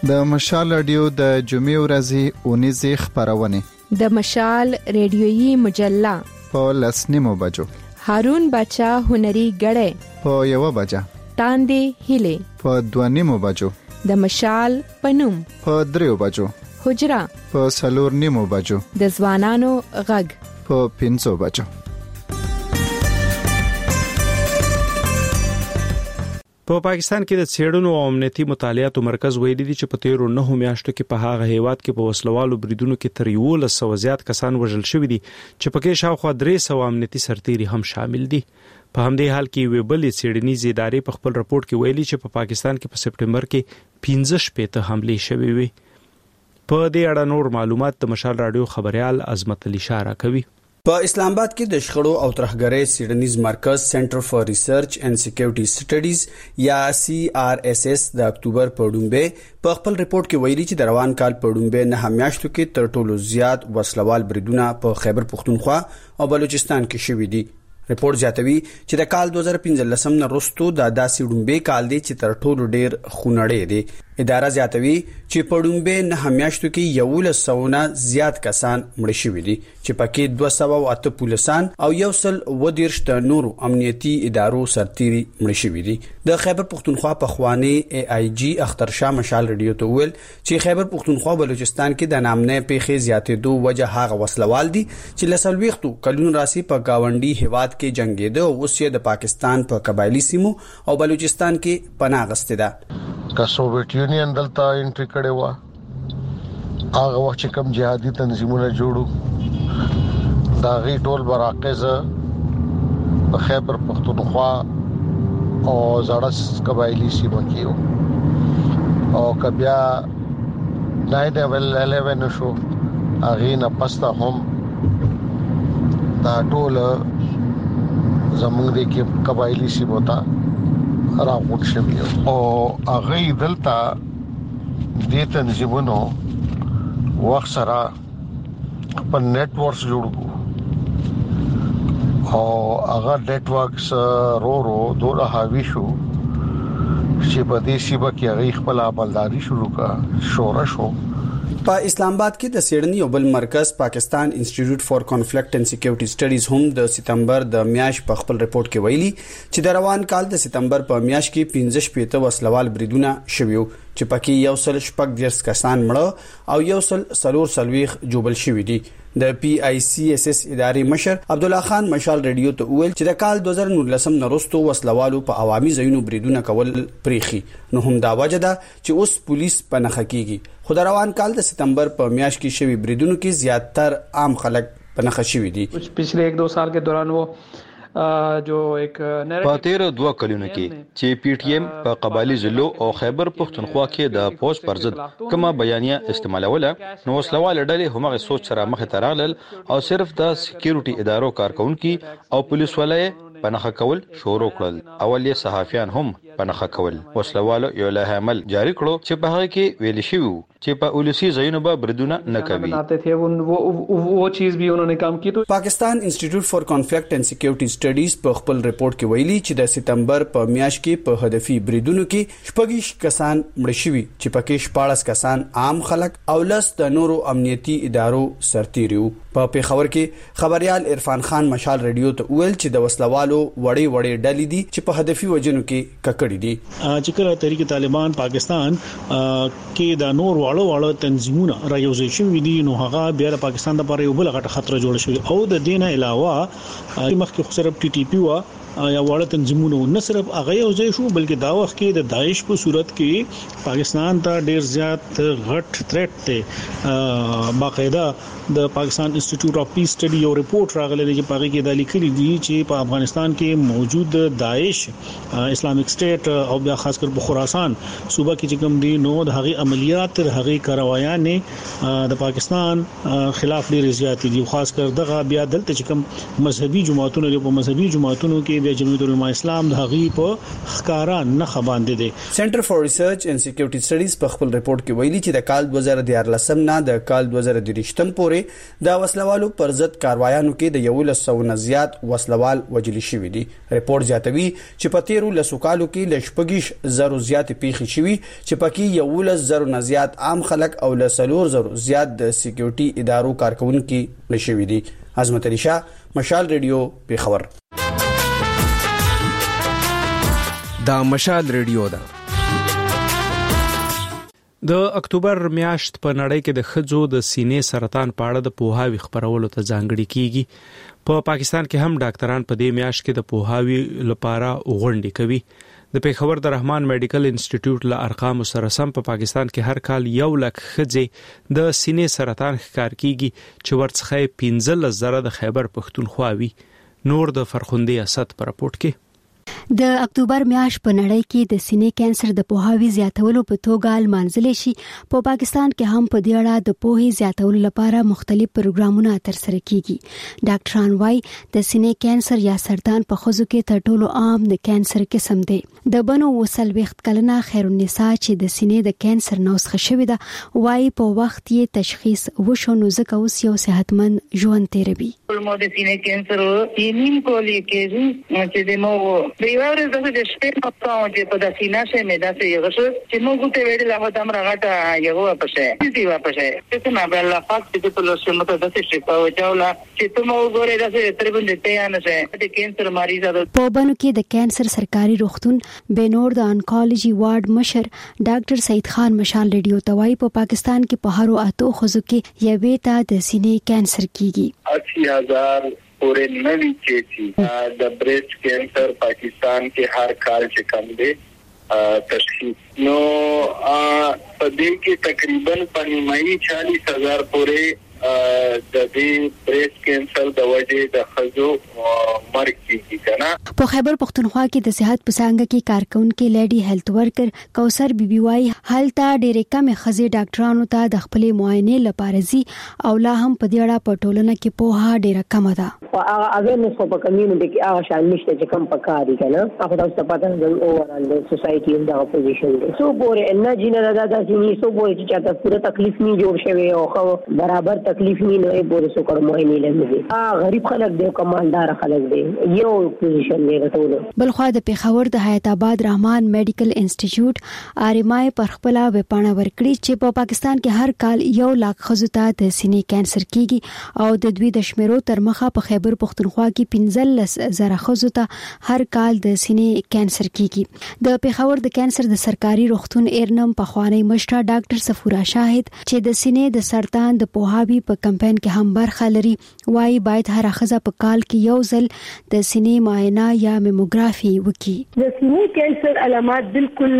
د مشال رادیو د جمعې ورځې اونیزه خبرونه د مشال ریډیویي مجله په لسنیمو بجو هارون بچا هنري غړې په یو بجا تاندې هله په دوانیمو بجو د مشال پنوم په دریو بجو حجرا په سلور نیمو بجو د ځوانانو غږ په پنځو بجو. په پاکستان کې د څېړنو او امنیتي مطالعاتو مرکز ویلي دی چې په تیرو نه میاشتو کې په هغه هیواد کې په وسلوالو بریدونو کې تر یو سو زیات کسان وژل شوي دي چې پکې شاوخوا درې سو امنیتي سرتیري هم شامل دي. په همدې حال کې ویبلې څېړنیزې ادارې په خپل رپورت کې ویلي چې په پاکستان کې په سپټمبر کې پنځه شپېته حملې شوې وي. په دې اړه نور معلومات د مشال رادیو خبريال عظمت علي اشاره کوي. په اسلام آباد کې د شخړو او ترهګرۍ څېړنیز مرکز سنټر فار ریسرچ اینڈ سکیورټي سټډیز یا سی آر ایس ایس د اکتوبر په ډومبه په خپل ریپورت کې ویلي چې د روان کال په ډومبه نه میاشتو کې تر ټولو زیات وسلوال بریدونه په خیبر پختونخوا او بلوچستان کې شوي دي. ریپورت زیاتوي چې د کال دوه هزار پنځلس نه وروسته د داسې ډومبه کال دی چې تر ټولو ډیر خونړی دی. اداره زیاتوي چې په ډومبه نه میاشتو کې یو لسو نه زیات کسان مړ شوي دي چې پکې دوه سوه او اته پولیسان او یو سل و دیرش د نورو امنیتي ادارو سرتیري مړ شوي دي. د خیبر پختونخوا په خوانی ای آی جی اختر شاه مشال رادیو ته ویل چې خیبر پختونخوا بلوچستان کې د نامنه پیښې زیاتېدو وجه هغه وسلوال دي چې لسلويختو کلون راسي په گاونډي هیواد کې جنگیده او اوس یې د پاکستان په قبایلی سیمو او بلوچستان کې پناه غسته ده. که سوویت یونین دلته انټری کړي و هغه وخت چې کوم جهادي تنظیمونه جوړو دا غي ټول براقز په خیبر پختونخوا او زړه قبایلی سیمو کې او کبیا نایټ الیون شو هغه نه پستا هم دا ټول زمونږ د کې قبایلی سیمو ته راغوت شوی او هغه دلته د تنظیمونو وخت سره په نت ورکس جوړو او هغه نت ورکس رو رو دوه حاوی شو چې په دې شیبه کې هغه خپل عملداري شروع کړه شورش شو. په اسلام آباد کې د څېړنې یو بل مرکز پاکستان انسټیټیوټ فار کانفلیکټ اینڈ سکیورټي سټډیز هم د سپتمبر د میاشت په خپل ریپورت کې ویلي چې د روان کال د سپتمبر په میاشت کې پنځه شپېته وسلوال بریدونه شوي چې پکې یو سل شپږ دیرش کسان مړه او یو سل سلور سلويخ جوبل شوي دي. د پی آی سی ایس ایس ادارې مشر عبد الله خان مشال رادیو ته ویل چې د کال دوه هزار نولس نه وروسته وسلوالو په عوامي ځایونو بریدونه کول پریخي نو هم دا وجه ده چې اوس پولیس په نخ کېږي. خو د روان کال د سپتمبر په میاشت کې شوی بریدونو کې زیاتره عام خلک په نخ شوي دي. पिछले एक दो साल के दौरान वो جو ایک په تیر دوه کلونو کې چې پی ټی ایم په قبایلی ضلعو او خیبر پختونخوا کې د پوز پر ضد کومه بیانیه استعمالوله نو وسلوال ډلې همغه سوچ سره مخ ته راغلل او صرف د سکیورټي ادارو کارکونکو او پولیس ولای پنخه کول شروع کړل. اول یې صحافیان هم پنخه کول. وسلوالو یو له عمل جاری کړو چې په هغه کې ویل شوی چې په اولسی ځایونو به بریدونه نه کوي. پاکستان انسټیټیوټ فار کانفلیکټ اینڈ سکیورټي سټډیز په خپل ریپورت کې ویلي چې د سپتمبر په میاشت کې په هدفي بریدونو کې شپږ کسان مړ شوي چې پکې شپږ کسان عام خلک او لس د نورو امنیتي ادارو سرتیري وو. په پیښور کې خبريال عرفان خان مشال رادیو ته ویل چې د وسلوالو وړي وړي ډلې دي چې په هدفي وجنو کې ککړې دي. چې کله تحریک طالبان پاکستان کې د نور واړو واړو تنظیمونه رايوځي شوي دي نو هغه بیا د پاکستان لپاره یو بل غټه خطر جوړ شوی او د دینه علاوه مخکې خو صرف ټي ټي پی وا یا واړه تنظیمونه نه صرف هغه یو ځای شو بلکې دا وخت کې د داعش په صورت کې پاکستان ته ډیر زیات غټ تھریټ ته باقاعده د پاکستان انسټیټیوټ اف پیس سټډي یو ریپورت راغلی دی چې پاره کې د لیکلي دي چې په افغانستان کې موجود داعش اسلامیک سټیټ او بیا خاص کر په خراسان صوبه کې چې کوم دي نو د هغه عملیات تر هغه کاروایانه د پاکستان خلاف ډیر زیات دي خاص کر دغه بیا دلته چې کوم مذهبي جماعتونه په مذهبي جماعتونو کې د جمعیت العلماء اسلام د هغي په خکارا نه خباندې دي. سنټر فار ریسرچ اینڈ سکیورټي سټډیز په خپل ریپورت کې ویلي چې د کال دوه زره دیارلس نه د کال دوه زره دریشتم پورې د وسلوالو پر ضد کاروایانو کې د یو لس سو نه زیات وسلوال وجل شوي دي. ریپورت زیاتوي چې په تیرو لسو کالو کې لشپږیش زرو زیات پیښې شوي چې پکې یو لس زرو نه زیات عام خلک او لسلور زرو زیات د سکیورټي ادارو کارکونکو نشوي دي. عظمت علي شاه، مشال ریډیو، پیښور. دا مشال ریډیو ده. د اکتوبر میاشت په نړۍ کې د ښځو د سینې سرطان په اړه د پوهاوي خپرولو ته ځانګړي کیږي. په پا پاکستان کې هم ډاکټران په دې میاشت کې د پوهاوي لپاره غونډې کوي. د پیښور د رحمان میډیکل انسټیټیوټ له ارقامو سره سم په پا پاکستان کې هر کال یو لک ښځې د سینې سرطان ښکار کیږي چې ورڅخه پنځلس زره د خیبر پښتونخوا وي. نور د فرخندې اسد پر راپورټ کې. د اکتوبر میاشت په نړۍ کې د سینې کانسر د پوهاوي زیاتولو په توګه لمانځل شي. په پا پاکستان کې هم په دې اړه د پوهې زیاتولو لپاره مختلف پروګرامونه ترسره کیږي. ډاکټران وايي د سینې کانسر یا سرطان په ښځو کې تر ټولو عام د کانسر قسم دی. د بنو وصل وخت کلنه خیرالنساء چې د سینې د کانسر نوسخه شوې ده وايي په وخت یې تشخیص وشو نو ځکه اوس یو صحتمند ژوند تیروي. مو د سینې کانسر یې نیم کولی کېږي چې د مو دیواره زه د شپې په تاو چې په داسینه شه مې داسې یو څه چې موږ ته ویل لا هدا مرغه یو پښه دې وا پښه چې ما بل لا فاکت چې په لاسو مته داسې شي په چاولا چې ته مو ګورې داسې تر باندې ته نه شه د کانسر مریض ده. په بنو کې د کانسر سرکاري روغتون بنور د انکولوژي وارډ مشر ډاکټر سید خان مشال ریډیو توای په پاکستان کې په هرو اتو خزو کې یوې ته د سینې کانسر کیږي. اسی هزار پورے نوی چیسی د بریسٹ کینسر پاکستان کې هر کال چې کم دی تشخیص نو په دې کې تقریبا په نیمایي چالیس هزار پورے د دې بریسٹ کینسر د وجې د خزو مرګ کیږي کنه. په خیبر پختونخوا کې د صحت پسانګه کې کارکونکو لیډي هیلث ورکر کوثر بیبي وايي هلته ډېرې کم خزې ډاکټرانو ته د خپل معاینې لپاره زی او لا هم په دې اړه په ټولنه کې پوهه ډېره کم ده. هغه هغه نو په کمیونټي کې هغه شان نشته چې کم پکاري کنه. هغه تاسو پته د اوورال د سوسايټي د اپوزیشن دی سو ګوره نه جنہ دا د سینې سو ګوره چې چاته پوره تکلیف نه جوړ شوی او خو برابر تکلیف نه نه بوله سو کړ معاینې لږه ا غریب خلک دی کمالدار خلک دی یو پوزیشن دی ټول. بلخوا د پیښور د حیات آباد رحمان میډیکل انسټیټیوټ آرمای پر خپل وپاڼه ورکړي چې په پاکستان کې هر کال یو لاک خزو ته د سینې کانسر کیږي او د دوی د شمیرو تر مخه په خیبر پختونخوا کې پنځلس زره خزو ته هر کال د سینې کانسر کیږي. د پیښور د کانسر د سرکاري روغتون ایرنم په خوانی مشره ډاکټر صفورا شاهد چې د سینې د سرطان د پوهاوي په کمپاین کې هم برخه لري وايي باید هر خزه په کال کې یو ځل د سینې معاینه یا میموګرافي وکړي. د سینې کانسر علامات بالکل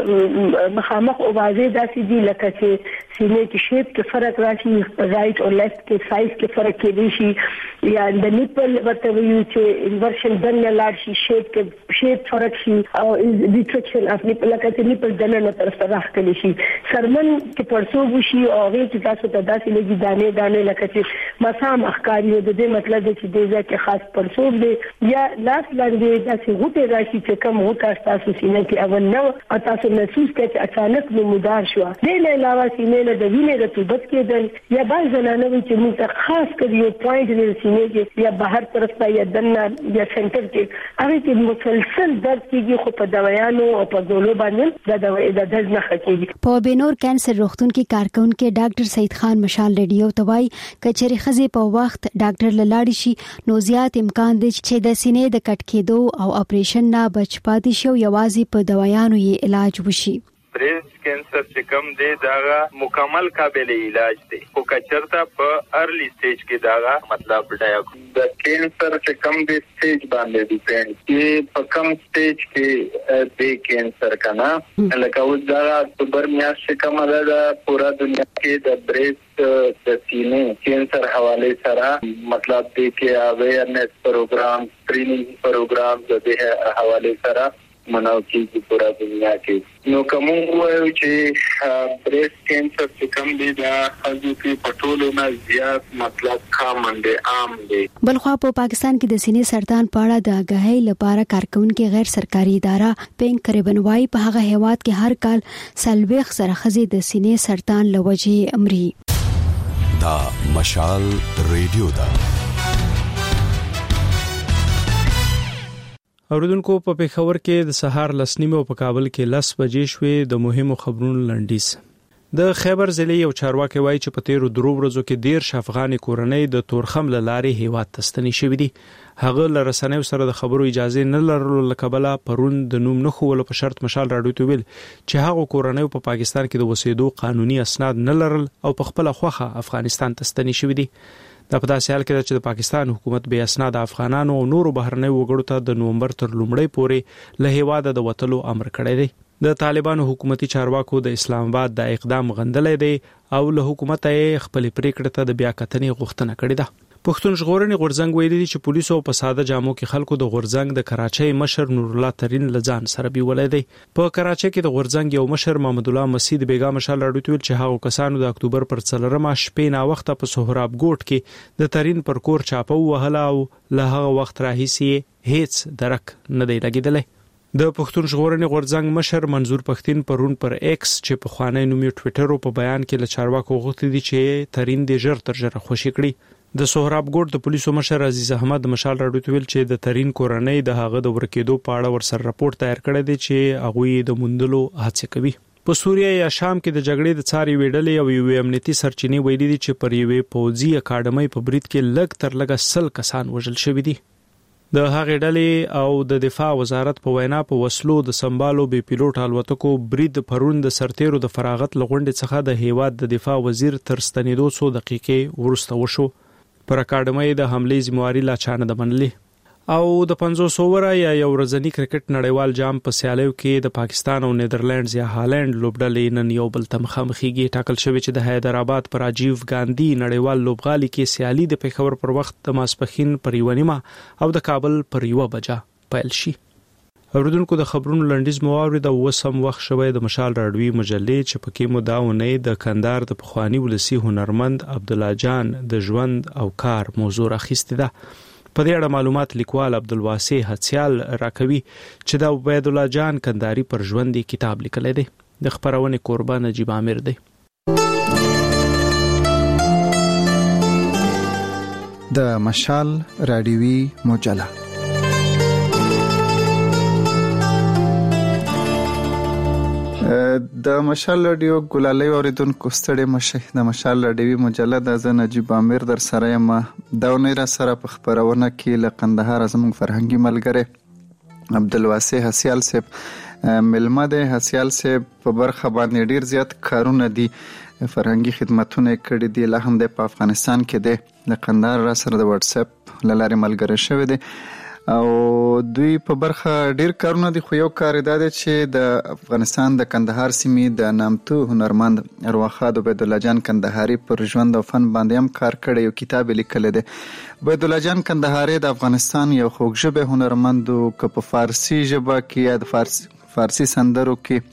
مخامخ او واضح داسې دي لکه چې سینې کې شیپ کې فرق راشي رائټ او لیفت کې سایز کې فرق کېدی شي یا د نیپل ورته ویو چې انورشن دنه لاړ شي شیپ کې شیپ فرق شي او ریټریکشن اف نیپل لکه چې نیپل دنه نه طرف ته راخلي شي سرمن کې پرسوب شي او هغه چې تاسو ته داسې لګي دانه دانه لکه چې مسام اخکاری د دې مطلب دی چې د ځکه خاص پرسوب دی یا لاس لاندې داسې غوټه راشي چې کوم غوټه تاسو سینې کې اول نو او تاسو محسوس کړئ چې اچانک نمودار شو. د نه علاوه سینې د وینې رطوبت کېدل یا بعض زنانه چې موږ خاص کړی یو پوینټ د سینې کې یا بهر طرف ته یا دنه یا سنټر کې هغه کې مسلسل درد کېږي خو په دوايانو او په ګولو باندې د دوايي د درد نه ختمي. په بنور کانسر روغتون کې کارکونکو ډاکټر سید خان مشال ریډیو توای کچري خزي په وخت ډاکټر لاړ شي نو زیات امکان دی چې د سینې د کټ کېدو او اپریشن نه بچ پاتې شي یوازې په دوايانو یې علاج وشي. بریسٹ کینسر چې کوم دی دا مکمل قابل علاج دی خو کچرته په ارلی سټیج کې دا مطلب ډایګنوز د کینسر چې کوم دی سټیج باندې ډیپند چې په کوم سټیج کې دی کینسر کنه لکه اوس دا اکتوبر میاشت چې کومه ده پورا دنیا کې د بریسٹ د سینې کینسر حواله سره مطلب دی چې اویرنس پروګرام ټریننګ پروګرام د دې حواله سره مناو کیږي پورا دنیا کې. نو کوم وایو چې بریسټ کینسر چې کوم دی دا خلکو کې پټولو نه زیات مطلب کامن دی، عام دی. بلخوا په پاکستان کې د سینې سرطان په اړه د آگاهۍ لپاره کارکونکو غیر سرکاري اداره پینک کریبن وايي په هغه هیواد کې هر کال سلويخ سره خزي د سینې سرطان لوجې امري. دا مشال ریډیو دا اوریدونکو په پیښور کې د سهار لسنیمه او په کابل کې لس بجې شوې. د مهمو خبرونو لنډیز. د خیبر ضلع یو چارواکي وایي چې په تیرو درو ورځو کې ډیر افغاني کورنۍ د تورخم لارې هیواد ته ستنې شوې دي. هغه لرسنیو سره د خبرو اجازه نه لرلو لکبله پرون د نوم نه خو ول په شرط مشال راډیو ته ویل چې هغه کورنۍ په پاکستان کې د وسیدو قانوني اسناد نه لرل او په خپل خوخه افغانستان ته ستنې شوې دي. دا په داسې حال کې چې د پاکستان حکومت به اسناد افغانانو او نورو بهرنیو وګړو ته د نومبر تر لومړۍ پورې له هیواده د وټلو امر کړی دی. د طالبانو حکومتي چارواکو د اسلام آباد د اقدام غندلې دی او له حکومت یې خپل پریکړه ته د بیا کتنې غوښتنه کړې ده. پښتون ژغورنې غورځنګ ویلي دي چې پولیسو په ساده جامو کې خلکو د غورځنګ د کراچۍ مشر نور الله ترين لزان سره بیولې دي. په کراچۍ کې د غورځنګ یو مشر محمد الله مسعود بیګا مشال راډیو ته ویل چې هغه کسانو د اکتوبر پر څلورمه شپې نا وخت په سهراب ګوټ کې د ترين پر کور چاپو وهلا او له هغه وخت راهیسي هیڅ درک نه دی لګیدلی. د پښتون ژغورنې غورځنګ مشر منظور پښتين پرون پر ایکس چې په خوانی نومي ټوئیټر په بیان کې له چارواکو غوښتي دي چې ترين د ژر تر ژره خوشی کړي. د سهراب ګوټ د پولیسو مشر عزیز احمد مشال راډیو ته ویل چې د ترين کورنۍ د هغه د ورکېدو په اړه ورسره راپور تیار کړی دی چې هغه د موندلو هڅه کوي. په سوریه یا شام کې د جګړې د څاري ویډلې او یو امنیتي سرچینې ویلي دي چې پر یوې پوځي اکاډمۍ په برید کې لږ تر لږه سل کسان وژل شوي دي. د هغې ډلې او د دفاع وزارت په وینا په وسلو د سمبالو بي پیلوټ الوتکو برید پرون د سرتیرو د فراغت لغونډې څخه د هیواد د دفاع وزیر تر ستنېدو څو دقیقې وروسته وشو. پر اکاډمۍ د حملې ذمہواری لا چانه د منلي. او د پنځوس اووره یا یو ورځنی کرکټ نړیوال جام په سیالیو کې د پاکستان او نیدرلینډز یا هالند لوبډلې نن یو بل ته مخامخېږي. ټاکل شوی چې د حیدرآباد پر راجیو ګاندی نړیوال لوبغالي کې سیالي د پیښور پر وخت د ماسپخین پر یو نیمه او د کابل پر یو بجه پیل شي. اوریدونکو د خبرونو لنډیز مواوري د وسم وخت شوی د مشال راډیوي مجلې چې پکې مو داونه د کندهار د پخوانی ولسی هنرمند عبد الله جان د ژوند او کار موضوع راخسته ده. په دې اړه معلومات لیکوال عبد الواسع حسیال راکوي چې د عبد الله جان کندهاري پر ژوند کتاب لیکلی دی. د خبرونه قربان نجیب عامر دی. د مشال راډیوي مجله د مشال رادیو ګلالي اوریدونکو ستړي مشه د مشال رادیوي مجله د زه نجیب عامر در سره یم. دا ونې را سره په خبرونه کې له قندهار زموږ فرهنګي ملګری عبد الواسع حسیال صاحب ملمه د حسیال صاحب په برخه باندې ډیر زیات کارونه دي فرهنګي خدماتونه کړي دي. لا هم د افغانستان کې د له قندهار را سره د واتس اپ لارې ملګری شوی دی او دوی په برخه ډیر کارونه دي. خو یو کار دا دی چې د افغانستان د کندهار سیمې د نامتو هنرمند ارواخاد عبد الله جان کندهاري پر ژوند او فن باندې هم کار کړی، یو کتاب لیکل دی. عبد الله جان کندهاري د افغانستان یو خوږژبه هنرمند او که په فارسی ژبه کې یا د فارسی فارسی سندرو کې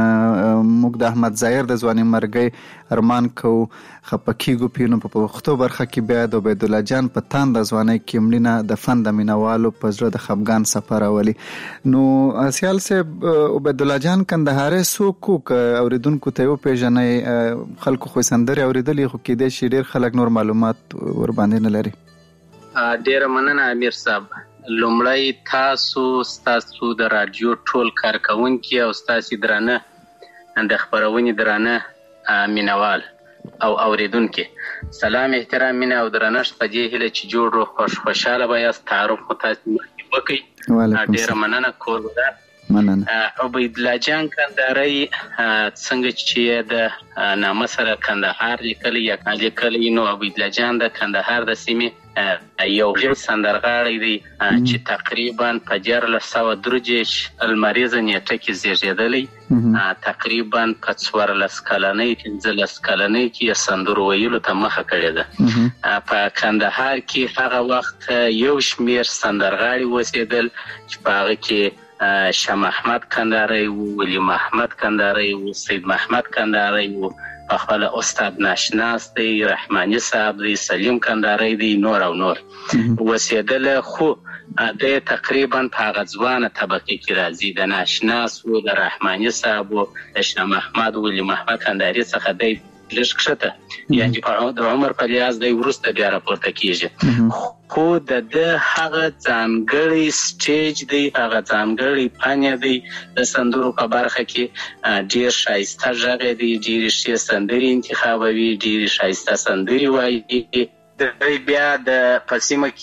موږ د احمد ظاهر د ځواني مرګي ارمان کو خپکیګو پینو په پښتو برخه کې بیا د عبد الله جان په تان د ځواني کې مړینه د فن د مینوالو په زړه د خفګان سفر اولی. نو اسیال صاحب عبد الله جان کندهاري سوکو اوریدونکو ته یو پیژنې خلکو خو سندري اوریدلې خو کې د شډیر خلک نور معلومات ور باندې نه لري. ډیر مننه امیر صاحب. لومړی تاسو ستاسو د رادیو ټول کارکونکي او ستاسو درانه د خبرونې درانه مینوال او اوریدونکي سلام احترام مینه او درنښت په دې هیله چې جوړ روغ خوش خوشاله بایاست. تعارف مو تاسو وکړئ. ډیر مننه کول ده. مننه. عبد الله جان کندهاري څنګه چې د نامه سره کندهار لیکلی یا لیکلی نو عبد الله جان د کندهار د سیمې یو ژر سندرغاړی دی چې تقریبا په دیارلس سوه درې دېرش لمریزه نیټه کې زیږېدلی. تقریبا په څوارلس کلنۍ پنځلس کلنۍ کې سندرو ویلو ته مخه کړې ده. په کندهار کې هغه وخت یو شمېر سندرغاړي اوسېدل چې په هغه کې شاه محمد کندهاری و ولی محمد کندهاری و سید محمد کندهاری و په خپل استاد ناشناس دی رحماني صاحب دی سلیم کندهاری دی نور او نور وسیدل خو د تقریبا په غزوانه طبقه کې راځي د ناشناس او د رحماني صاحب او د شاه محمد ولی محمد کندهاری څخه دی لږ کښته یعنی په عمر په لحاظ دی وروسته بیا راپورته کیږي خو د هغه ځانګړی سټیج دی هغه ځانګړی پانیا دی د سندرو په برخه کې ډیر شایسته غږ دی ډیر ښه سندري انتخابوي ډیر شایسته سندري وایي د بیا د پسیمه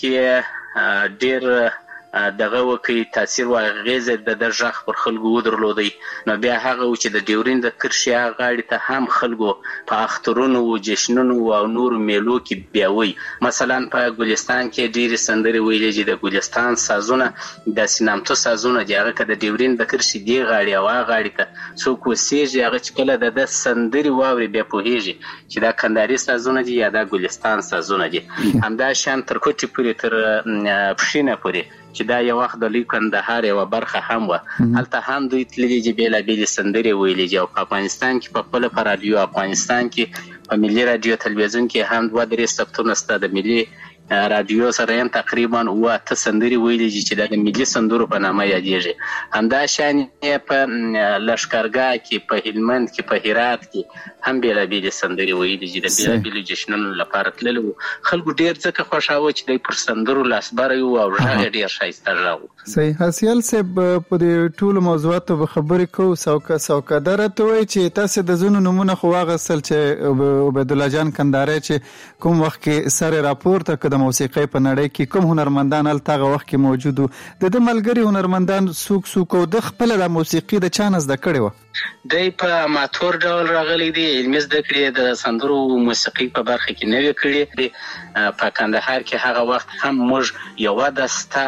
کې ډیر دغه وکي تاثیر واغېز د درجه پر خلکو ودرلودي نو بیا هغه چې د ډیورین د کرشیا غاړي ته هم خلکو په اخترونو او جشنونو او نور میلو کې بیا وي مثلا په ګلستان کې ډیر سندري ویلې چې د ګلستان سازونه د سینامتو سازونه دی هغه د ډیورین د کرشي دی غاړي او غاړي ته څوک وسیږي هغه چې کله د سندري واوري بیا پوهیږي چې دا کندهاري سازونه دي یا د ګلستان سازونه دي همدا شان تر کوټي پورې تر پښینه پورې چې دا یو وخت د لوی کندهار یو برخه هم و هلته هم دوی تللي چې بېلابېلې سندرې ویلې او په افغانستان کې په خپله په رادیو افغانستان کې په ملي رادیو تلویزیون کې هم دوه درې ثبتونه شته د ملي رادیو سره هم تقریبا اوه اته سندرې ویلې چې دا د ملي سندرو په نامه یادېږي همدا شان یې په لښکرګاه کې په هلمند کې په هرات کې هم بېلابېلې سندرې ویلې چې د بېلابېلو جشنونو لپاره تللي وو خلکو ډېر ځکه خوښاوه چې دی پر سندرو لاسبری وو او غږ یې ډېر ښایسته غږ و صحیح حسیال صاحب په دې ټولو موضوعاتو به خبرې کوو سوکه سوکه درته وایي چې تاسو د ځینو نومونه خو واغستل چې عبیدالله جان کندهاری چې کوم وخت کې سر راپورته کړ د موسیقۍ په نړۍ کې کوم هنرمندان هلته هغه وخت کې موجود وو د ده ملګري هنرمندان څوک څوک او د خپله د موسیقي د چا نه زده کړې وه دی په اماتور ډول راغلی دی علمي زده کړې د سندرو موسیقي په برخه کې نوې کړې دي په کندهار کې هغه وخت هم موږ یوه دسته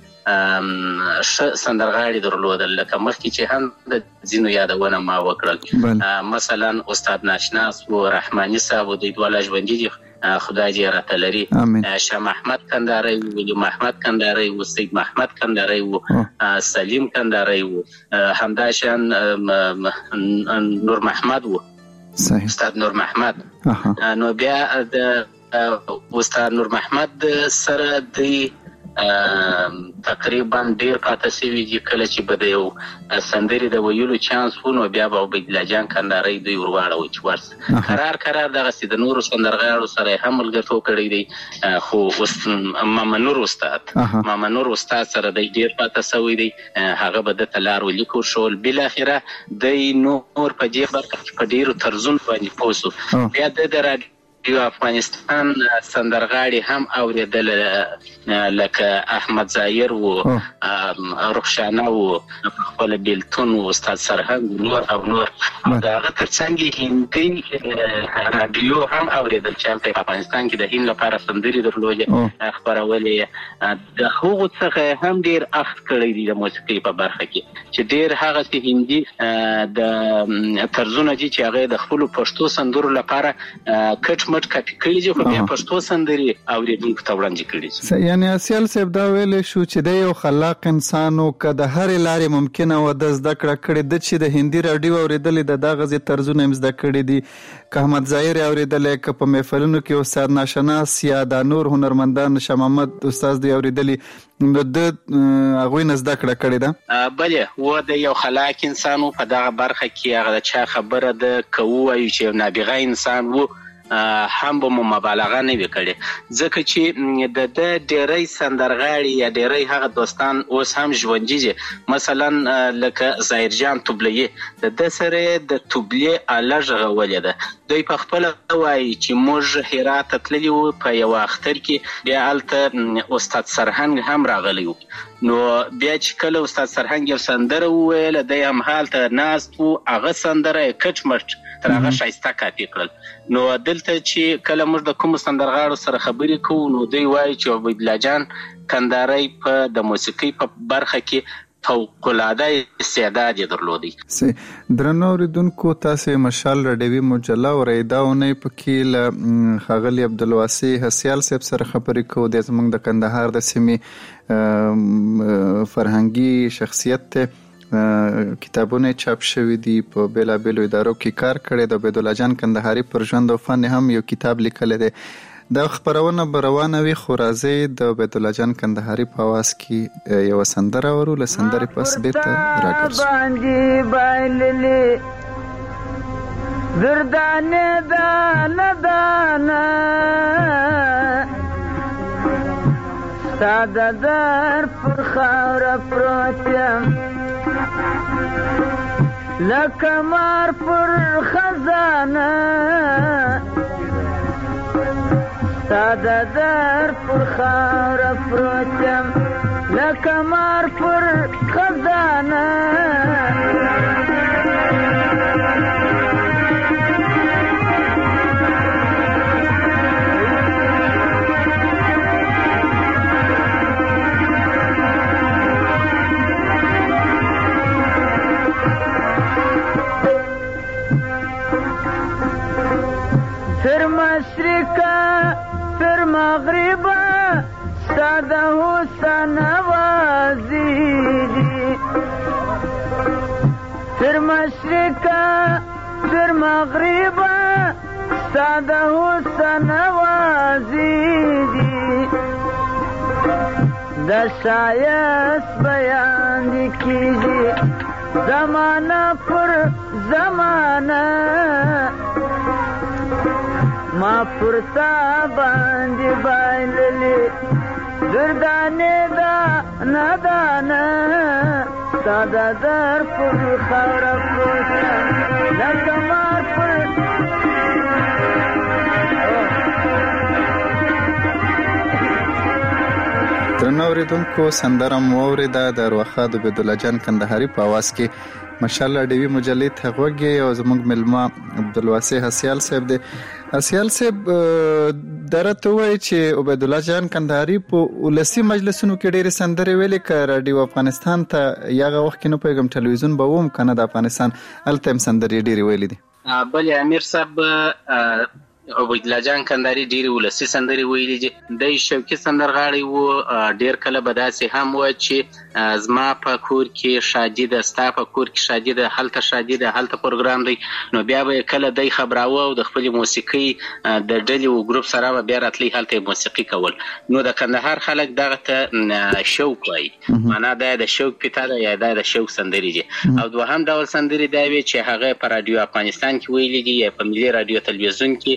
ښه سندرغاړي درلودل لکه مخکې چې هم د ځینو یادونه ما وکړل مثلا استاد ناشناس و رحماني صاحب دوی دواړه ژوندي دي خدای دې راته لري شاه محمد کندهاری و ولی محمد کندهاری و سید محمد کندهاری و سلیم کندهاری و همدا شان نور محمد و استاد نور محمد نو بیا د استاد نور محمد سره دی تقریبا ډیر پاته شوي دي کله چې به د یو سندرې د ویلو چانس و نو بیا به عبیدالله جان کندهاری دوی ورواړوي چې ورسه قرار قرار دغسې د نورو سندرغاړو سره یې هم ملګرتوب کړی دی خو مامنور استاد مامنور استاد سره دی ډیر پاته شوی دی هغه به دته لار ولیکو شول بالاخره دی نور په دې برخه کې په ډیرو طرزونو باندې پوه شو بیا د د یو افغانستان سندرغاړي هم اوریدل لکه احمد ظاهر و رخشانه و خپل بیلتون و استاد سرهنګ نور او نور دا هغه ترڅنګ هندي رادیو هم اوریدل چې په افغانستان کې د هند لپاره سندري درلودې خبرولې د هغو څخه هم ډیر اخت کړی دي د موسیقي په برخه کې چې ډیر هغه چې هندي د طرزونه دي چې هغه د خپل پښتو سندرو لپاره کټ مټ کاپي کړی دي خو بیا پښتو سندري اوریدونکو ته وړاندې کړي دي یعنی اصل صاحب دا ویل شو چې د یو خلاق انسان او که د هر لارې ممکنه و د زده کړه کړې د چې د هندي رادیو اوریدلې د دغه ځې طرزونه هم زده کړي دي که احمد ظاهر اوریدلې که په محفلونو کې استاد ناشناس یا د نور هنرمندان شاه محمد استاد دی اوریدلې نو د هغوی نه زده کړه کړې ده بلې و د یو خلاق انسان په دغه برخه کې هغه د چا خبره ده که ووایو چې نابغه انسان و هم به مو مبالغه نه وي کړې ځکه چې د ده ډېری سندرغاړي یا ډېری هغه دوستان اوس هم ژوندي دي مثلا لکه ظاهر جان توبلیې د ده سره د توبلې آله غږولې ده دوی په خپله وایي چې موږ هرات ته تللي وو په یوه اختر کې بیا هلته استاد سرهنګ هم راغلی و نو بیا چې کله استاد سرهنګ یو سندره وویله دی هم هلته ناست و هغه سندره یې کټ مټ تر هغه ښایسته کاپي کړل نو دلته چې کله موږ د کومو سندرغاړو سره خبرې کوو نو دوی وایي چې عبیدالله جان کندهاری په د موسیقۍ په برخه کې فوق العاده استعداد یې درلودی. سه درنو ریدونکو تاسو مشال رډیوي مجله ورېداونه پکې ل خغلی عبدالواسي حسیال صاحب سره خبرې کوو د زمونږ د کندهار د سیمې فرهنګي شخصیت ته کتابونه چاپ شوي دي په بیلابیلو ادارو کې کار کړی د عبیدالله جان کندهاري پر ژوند او فن هم یو کتاب لیکلی دی. دا خبرونه به روانه وي خو راځئ د عبیدالله جان کندهاري په اواز کې یوه سندره اورو. له سندرې پس بیرته راګرځو. دردانه دانه دانه ساده در پر خاوره پروت یم لکه مار پر خزانه ساده در پر خاوره پروت یم لکه مار پر خزانه फिर मशरिका फिर मगरिबा सादा हुसन नवाजी फिर मशरिका फिर मगरिबा सादा हुसन नवाजी दशायस बयान कीजिए जमाना पर जमाना ما پرتا باندې باندې دردانه دا ندانه ساده در پر خاوره پروت لکه مار پر درنو اوریدونکو سندره مو اورېده د ارواښاد عبیدالله جان کندهاري په اواز کې. ماشاءالله ډیوي مجلې ته غوږی او زموږ ملما عبدالواسي حسیال صاحب دی. حسیال صاحب درته وایي چې عبیدالله جان کندهاري په ولسي مجلسونو کې ډېرې سندرې ویلې که راډیو افغانستان ته یغه وخت کې نه پوهېږم ټلویزیون به وم که نه د افغانستان هلته هم سندرې ډېرې ویلې دي. بلې امیر صاحب عبیدالله جان کندهاري ډېرې ولسي سندرې ویلې دي. دی شوقي سندرغاړی و. ډېر کله به داسې هم و چې زما په کور کې شادي ده ستا په کور کې شادي ده هلته شادي ده هلته پروګرام دی نو بیا به کله دی خبراوه او د خپلې موسیقۍ د ډلې و ګروپ سره به بیا راتلی هلته موسیقي کول. نو د کندهار خلک دغه ته شوق وایي معنا دا د شوق پیتا ده یا دا د شوق سندرې دي. او دوهم ډول سندرې دا وي چې هغه په راډیو افغانستان کې ویلي دي یا په ملي راډیو تلویزیون کې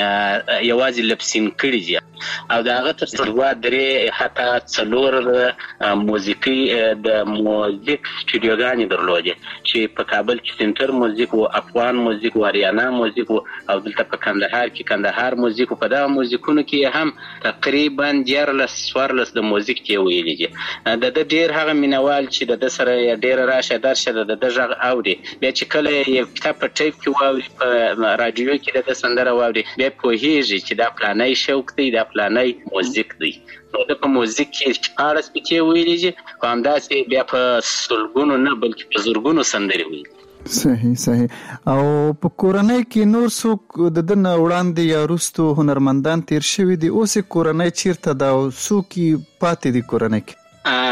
یوازې لپسین کړي دي او د هغه تر دوه درې حتی څلور موسیقي د موزیک سټوډیوګانې درلودې چې په کابل کې سنټر موزیک او افغان موزیک او اریانا موزیک او دلته په کندهار کې کندهار موزیک په دغه موزیکونو کې هم تقریبا دیارلس څوارلس د موزیک کې ویلي دي. د ډېر هغه مینوال چې د سره ډېر راشه درشه د د غږ اوري بیا چې کله یو کتاب په ټیپ کې واوري په راډیو کې د سندره واوري بیا پوهیږي چې دا پلانای شوق دی دا پلانای موزیک دی. نو د په موزیک کې شپاړس پکې ویلي دي خو همداسې بیا په سلګونو نه بلکې په زرګونو سندرې ویلي. صحیح صحیح. او په کورنۍ کې نور څوک د ده نه وړاندې یا وروستو هنرمندان تیر شوي دي اوس یې کورنۍ چیرته ده او څوک یې پاتې دي کورنۍ کې؟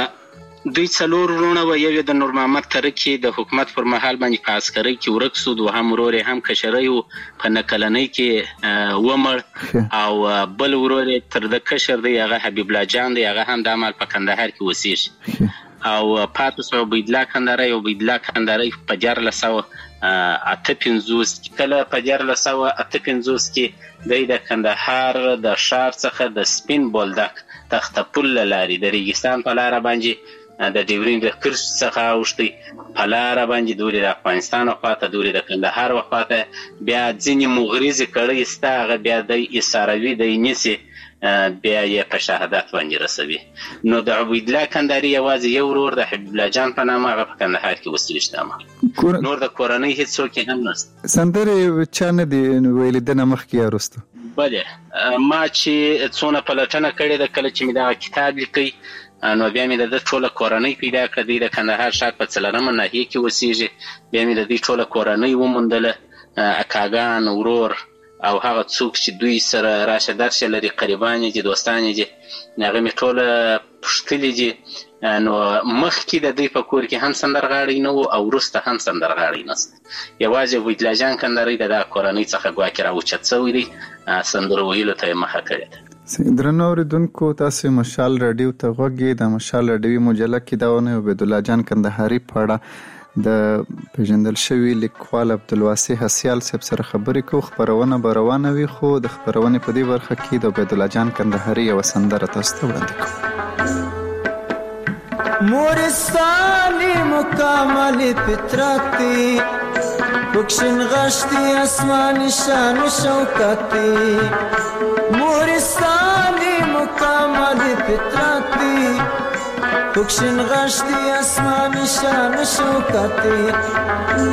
دوی څلور وروڼه و. یو د نور محمد ترکي د حکومت پر مهال باندې په عسکرۍ کې ورک سو. دوهم ورور یې هم کشرۍ و په نکلنۍ کې ومړ او بل ورور یې تر د کشر دی هغه حبیب الله جان دی هغه هم د عمل په کندهار کې اوسېږي او پاتې سو عبیدالله کندهاري او عبیدالله کندهاري په دیارلس سوه اته پنځوس کې کله په دیارلس سوه اته پنځوس کې دی د کندهار د ښار څخه د سپین بولدک تخته پل له لارې د ریګستان په لاره باندې د ډیورین د کرش څخه اوښتي په لاره باندې دورې د افغانستان خواته دورې د کندهار خواته بیا ځینې مغریزې کړۍ سته هغه بیا د ایساروي د نیسي بیا یې په شهادت باندې رسوي. نو د عبیدالله کندهاري یوازې یو ورور د حبیب الله جان په نامه هغه په کندهار کې اوسېږي. نور د کورنۍ هېڅوک یې هم نشته. سندرې چا نه دي ویلي ده نه مخکې یا وروسته؟ بله ما چې څونه پلټنه کړې ده کله چې مې دغه کتاب لیکئ نو بیا مې د ټوله کورنۍ پیدا کړه. دی د کندهار ښار په څلورمه ناحیه کې اوسېږي. بیا مې د دوی ټوله کورنۍ وموندله، اکاګان، ورور او هغه څوک چې دوی سره راشه درشه لري، قریبان یې دي، دوستان یې دي، هغه مې ټوله پوښتلي دي. نو مخکې د دوی په کور کې هم سندرغاړی نه و او وروسته هم سندرغاړی نسته. یوازې وحیدالله جان کندهاري د دغه کورنۍ څخه ګواکې راوچت شوی دی، سندرو ویلو ته یې مخه کړې ده. درنو اورېدونکو، تاسو مشال راډیو ته غوږ یې. د مشال راډیوي مجله کې دا ونې عبیدالله جان کندهاري په اړه د پیژندل شوي لیکوال عبدالواسع حسیال صاحب سره خبرې کوو. خپرونه به روانه وي، خو د خپرونې په دې برخه کې د عبیدالله جان کندهاري یوه سندره تاسو ته وړاندې کوو. مورستانی مکمل فطرتی، بکشن غشتی اسمان شان شوکتی. مورستانی مکمل فطرتی، بکشن غشتی اسمان شان شوکتی.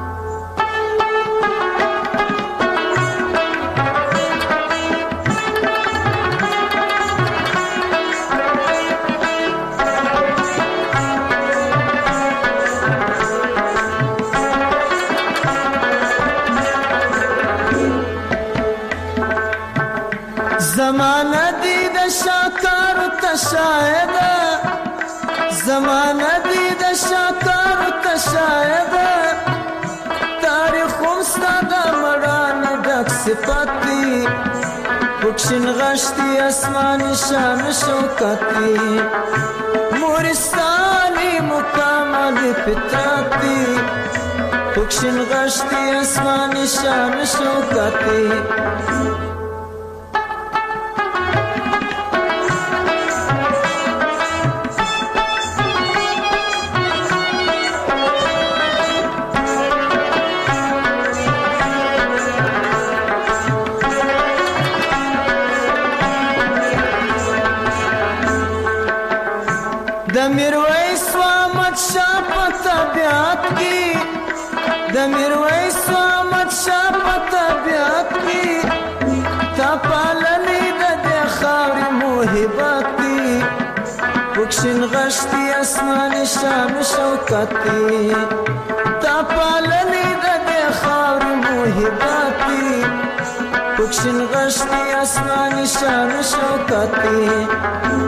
زمانہ دی د شاکار تشاهد، زمانہ دی د شاکار تشاهد. تاریخ همستا د مړان ډک صفاتی، بکشن غشتی اسمان شان شوکتی. مورستانی مکمل فطرتی، بکشن غشتی اسمان شان شوکتی. د میرویس احمد شاه په طبیعت کې، د میرویس احمد شاه په طبیعت کې، تا پالنې د دې خاورې محبت کې. بکشن غشتی اسمان شان شوکتی، تا پالنې د دې خاورې محبت کې. بکشن غشتی اسمان شان شوکتی.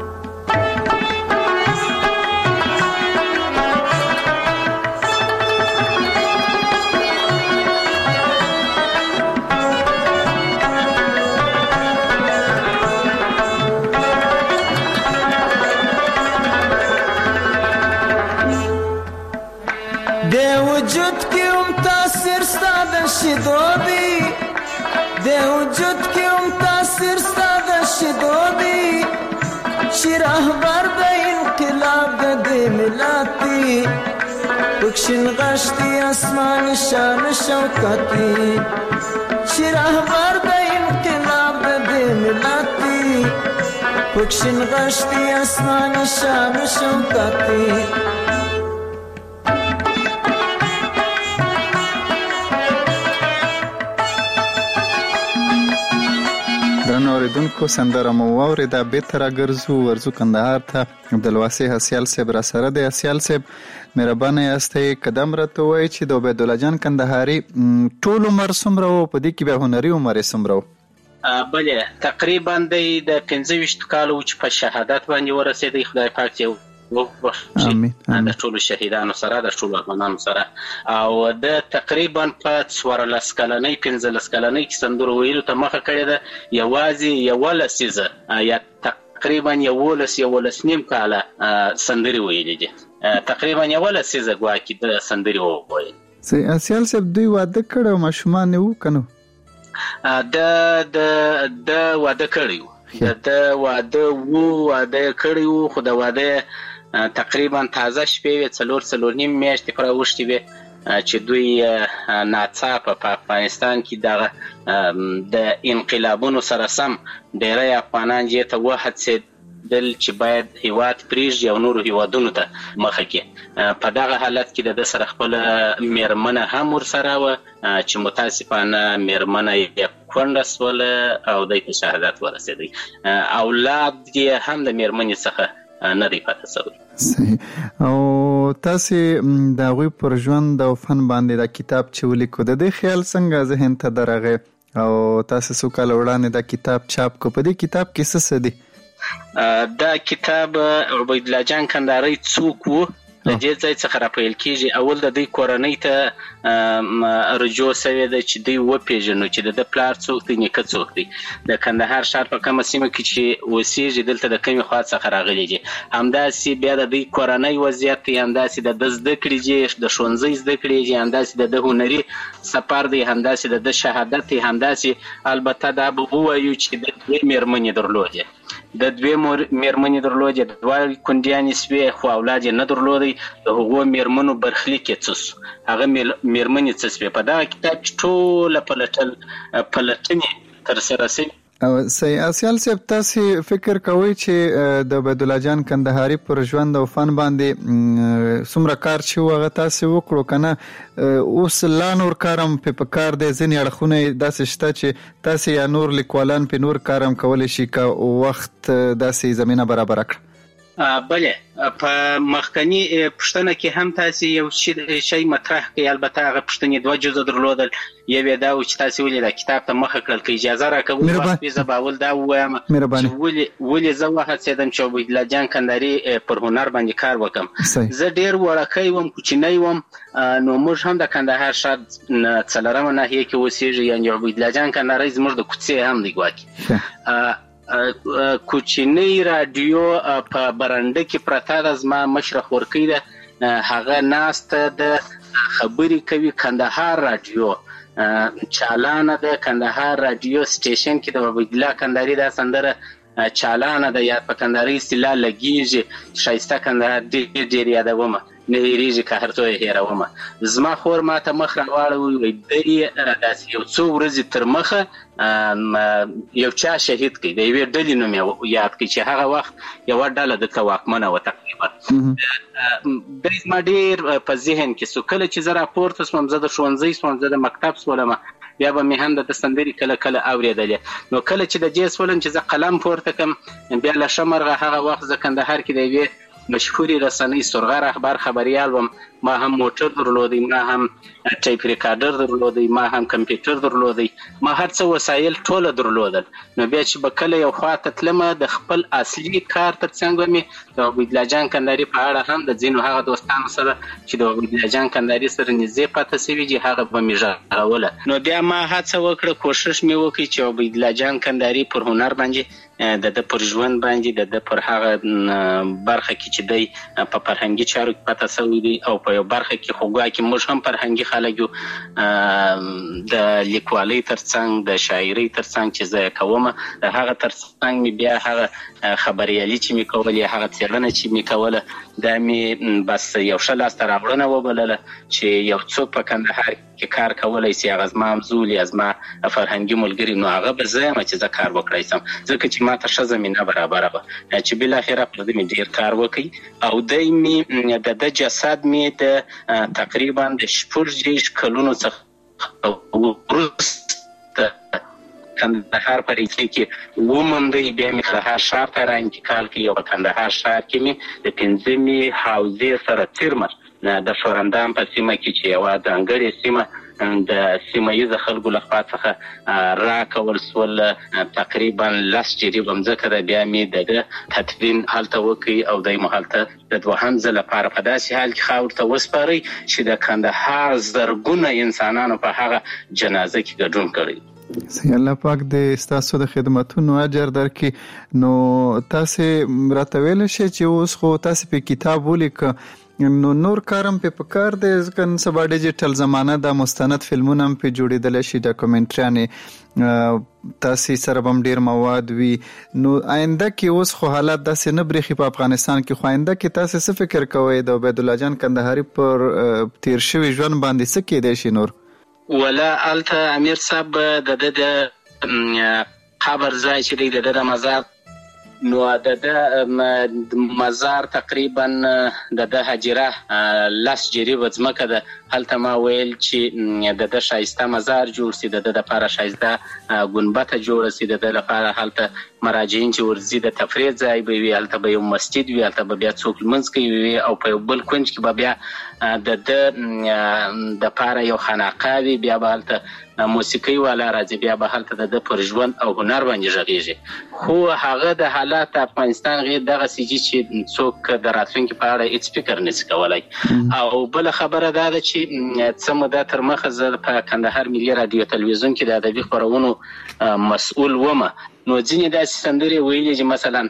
وجود کی ام تاثیر ستا د شیدو دی، د وجود کی ام تاثیر ستا د شیدو دی. چې رهبر د انقلاب د دې ملت دی، بکشن غشتی اسمان شان شوکتی. چې رهبر د انقلاب د دې ملت دی، بکشن غشتی اسمان شان شوکتی. درنو اوریدونکو، سندره مو واورېده. بېرته راګرځو ورځو کندهار ته. عبدالواسع حسیال صاحب را سره دی. حسیال صاحب، مهربانه یاستئ قدم راته ووایئ چې د عبیدالله جان کندهاري ټول عمر څومره و، په دې کې بیا هنري عمر یې څومره و؟ بلې تقریبا دی د پنځه ویشتو کالو چې په شهادت باندې ورسېدی. خدای پاک یې وبخښي د ټولو شهیدانو سره، د ټولو افغانانو سره. او د تقریبا په څوارلس کلنۍ پنځلس کلنۍ کې سندرو ویلو ته مخه کړې ده. یوازې یوه لسیزه یا تقریبا یولس یولس نیم کاله سندرې ویلې دي. تقریبا یوه لسیزه ګواکې د سندرې وویل. حسیال صاحب، دوی واده کړی او ماشومان یې وو که نه؟ د د واده کړی و، د واده وو واده کړی وو، خو د واده تقریبا تازه شپې وې، څلور څلور نیم میاشتې پرې اوښتې وې چې دوی ناڅاپه په افغانستان کې دغه د انقلابونو سره سم ډېری افغانان دې ته وهڅېدل چې باید هیواد پرېږدي او نورو هیوادونو ته مخه کړي. په دغه حالت کې د ده سره خپله مېرمنه هم ورسره وه چې متاسفانه مېرمنه یې کونډه سوله او دی ته شهادت ورسېدی. اولاد یې هم د مېرمنې څخه نه دی پاتې شوی. صحیح. او تاسو د غوی پر ژوند او فن باندې د کتاب چې ولیکو د دې خیال څنګه ذهن ته درغه او تاسو څو کال وړاندې د کتاب چاپ کو؟ په دې کتاب کې څه څه دي؟ دا کتاب عبید الله جان کندهاری څوک وو؟ د دې ځای څخه راپیل کیږي. اول د دې کورنۍ ته رجوع شوی ده چې دوی وپیژنو چې د پلار څوک دی، نیکه څوک دی. د کندهار ښار په کومه سیمه کې چې اوسېږي دلته د کومې خوا څخه راغلي دي. همداسې بیا د دوی کورنۍ وضعیت دی، همداسې د ده زده کړې دي، د ښوونځي زده کړې دي، همداسې د ده هنري سفر دی، همداسې د ده شهادت دی، همداسې البته دا به ووایو چې د دوی مېرمنې درلودې د دوی مېرمنې درلودې دوه کونډیانې سوې خو اولاد یې نه درلودی. د هغو مېرمنو برخلیک یې څه سو، هغه مېرمنې څه سوې. په دغه کتاب کې ټوله پلټل پلټنې ترسره شوي. او سیاسیال صاحب تاسو فکر کوئ چې د عبید الله جان کندهاری پر ژوند او فن باندې څومره کار چې هغه تاسو وکړو کنه اوس لا نور کارم په پکار دی؟ ځینې اړخونه داسې شته چې تاسو یا نور لیکوالان په نور کارم کولی شي که وخت داسې زمینه برابر کړ؟ بله، په مخکنی پښتنه کې هم تاسو یو شی مطرح کړئ. البته هغه پښتنې دوه جزء درلودل. یو یې دا و چې تاسو ولې د کتاب ته مخه کړل. که اجازه راکوئ وخت زه به اول دا ووایم چې ولې ولې زه وهڅېدم چې عبید الله جان کندهاري پر هنر باندې کار وکړم. زه ډېر وړکی وم، کوچنی وم، نو موږ هم د کندهار ښار څلورمه ناحیه کې اوسېږو، یعنې عبید الله جان کندهاري زموږ د کوڅې هم دی ګواکې. کوچنی رادیو په برنده کې پرته ده، زما مشره خورکۍ ده، هغه ناسته ده خبرې کوي. کندهار رادیو چالانه ده، کندهار رادیو سټیشن کې د عبید الله کندهاري دا سندره چالانه ده، یا په کندهاري اصطلاح لګیږي. ښایسته کندهار ډېر ډېر یادومه، نه هېرېږي که هر څو یې هېرومه. زما خور ما ته مخ راواړوي، وایي دی داسې یو څو ورځې تر مخه یو چا شهید کړي، د یوې ډلې نوم یې یاد کړي چې هغه وخت یوه ډله دلته واکمنه وه تقریبا. دی زما ډېر په ذهن کې سو. کله چې زه راپورته سوم، زه د ښوونځي سوم، زه د مکتب سولم، بیا به مې هم د ده سندرې کله کله اورېدلې. نو کله چې د دې سولم چې زه قلم پورته کړم، بیا له ښه مرغه هغه وخت زه کندهار کې د یوې مشهوري رسنۍ سرغر اخبار خبریال وم. ما هم موټر درلودی، ما هم ټایپ ریکارډر درلودی، ما هم کمپیوټر درلودی، ما هر څه وسایل ټوله درلودل. نو بیا چې به کله یو خوا ته تلمه، د خپل اصلي کار تر څنګ به مې د عبید الله جان کندهاري په اړه هم د ځینو هغه دوستانو سره چې د عبید الله جان کندهاري سره نږدې پاتې شوي دي هغه به مې غږوله. نو بیا ما هڅه وکړه، کوښښ مې وکړ چې عبید الله جان کندهاري پر هنر باندې، د ده پر ژوند باندې، د ده پر هغه برخه کې چې دی په فرهنګي چارو کې پاتې شوی دی، او په یو برخه کې خو ګواکې موږ هم فرهنګي خلک یو، د لیکوالۍ تر څنګ، د شاعرۍ تر څنګ چې زه یې کومه، د هغه تر څنګ مې بیا هغه خبریالي چې مې کولې، هغه څېړنه چې مې کوله، دا مې بس یو ښه لاسته راوړنه وبلله چې یو څوک په کندهار کې کار کولی شي، هغه زما همزول یا زما فرهنګي ملګري، نو هغه به زه یم چې زه کار وکړی شم، ځکه چې ما ته ښه زمینه برابره وه چې بالاخره پر ده مې ډېر کار وکړي. او دی مې د ده جسد مې د تقریبا د شپږ دېرش کلونو څخه وروسته کندهار په ریښې کې وموندی. بیا مې کندهار ښار ته را انتقال کړي، او په کندهار ښار کې مې د پنځمې حوزې سره څیرمه د شورندام په سیمه کې چې یوه ځانګړې سیمه د سیمه ییزه خلکو لخوا څخه راکول سول، تقریبا لس جریبه مځکه ده. بیا مې د ده تدفین هلته وکړي، او دی مو هلته د دوهم ځل لپاره په داسې حال کې خاورو ته وسپارئ چې د کندهار زرګونه انسانانو په هغه جنازه کې ګډون کړی. سي الله پاک دې ستاسو د خدماتونو اجر درکړي. نو تاسو راته ویل شئ چې اوس خو تاسو په کتاب ولیک، نو نور کارم په پکار دی، ځکه نن سبا ډیجیټل زمانه ده، مستند فلمونه هم په جوړېدلی شي، ډاکومنټریانې، تاسو سره هم ډیر مواد وي. نو آینده کې اوس خو حالات داسې نه برېښي په افغانستان کې، خو آینده کې تاسو څه فکر کوئ د عبید الله جان کندهاري پر تیر شوي ژوند باندې څه کېدی شي نور؟ ولا هلته امیر صاحب د ده د قبر ځای چې دی، د ده د مزار نو د مزار تقریبا د د هجره لاس جریب ځمکه ده. هلته ما ویل چې د د شایسته مزار جوړ سي، د د لپاره شایسته ګنبته جوړ سي، د د لپاره هلته مراجعین چې ورځي د تفریح ځای به وي، هلته به یو مسجد وي، هلته به بیا څوک لمونځ کوي او په یو بل کونج کې به بیا د د د لپاره یو خانقاه وي، بیا به هلته موسیقي والا راځي، بیا به هلته د د پر ژوند او هنر باندې غږیږي. خو هغه د حالات افغانستان غیر دغه سيجي چې څوک د راتلونکي په اړه هیڅ فکر نشي کولای. او بل خبره دا ده چې څه موده تر مخه زه په کندهار ملي رادیو تلویزیون کې د ادبي خپرونو مسؤل وم. نو ځینې داسې سندرې ویلې چې مثلا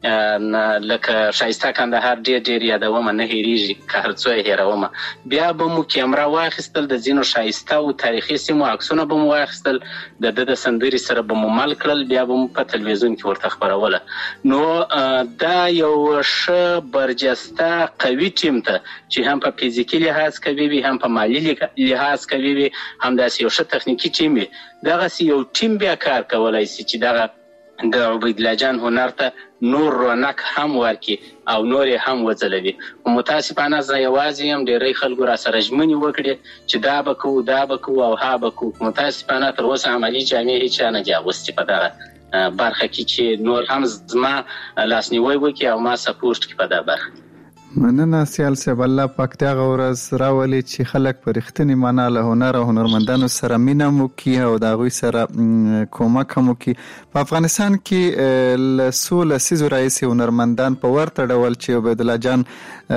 لکه شایسته کندهار ډېر ډېر یادوم، نه هېرېږي که هر څو یې هېروم. بیا به مو کیمره واخیستل، د ځینو شایسته او تاریخي سیمو عکسونه به مو واخیستل، د ده د سندرې سره به مو مل کړل، بیا به مو په تلویزیون کې ورته خپروله. نو دا یو ښه برجسته قوي ټیم ته چې هم په فزیکي لحاظ قوي وي، هم په مالي لحاظ قوي وي، هم داسې یو ښه تخنیکي ټیم وي. دغسې یو ټیم بیا کار کولی سي چې دغه د عبیدالله جان هنر ته نور رونق هم ورکي او نور هم وځلوي. متاسفانه زه یوازې یم، ډېری خلکو را سره ژمنې وکړې چې دا به کوو دا به کوو او ها به کوو. متاسفانه تر اوسه عملي جامې هېچ چا نه دي اغوستې په دغه برخه کې چې نور هم زما لاسنیوی وکړي او ما سپورټ کړي په دغه برخه. مننه سیال صاحب. الله پاک دغه ورځ راولي چې خلک په رښتینې معنا له هنر او هنرمندانو سره مینه هم وکړي او د هغوی سره کومک هم وکړي. په افغانستان کې له څو لسیزو راهیسې هنرمندان په ورته ډول چې عبیدالله جان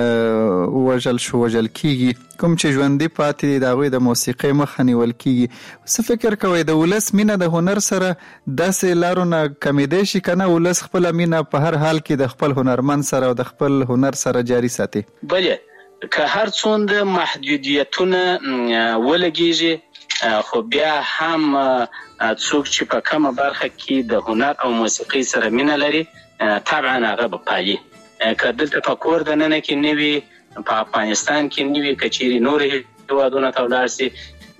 ووژل شو وژل کیږي، کوم چې ژوندي پاتې دي د هغوی د موسیقۍ مخه نیول کیږي. څه فکر کوئ د ولس مینه د هنر سره داسې لارو نه کمیدی شي که نه ولس خپله مینه په هر حال کې د خپل هنرمند سره او د خپل هنر سره جاري ساتي؟ بله که هر څومره محدودیتونه ولګیږي خو بیا هم څوک چې په کومه برخه کې د هنر او موسیقۍ سره مینه لري طبعا هغه به پالي. که دلته په کور دننه کې نه وي، په افغانستان کې نه وي، که چیرې نورې هېوادونو ته ولاړ سي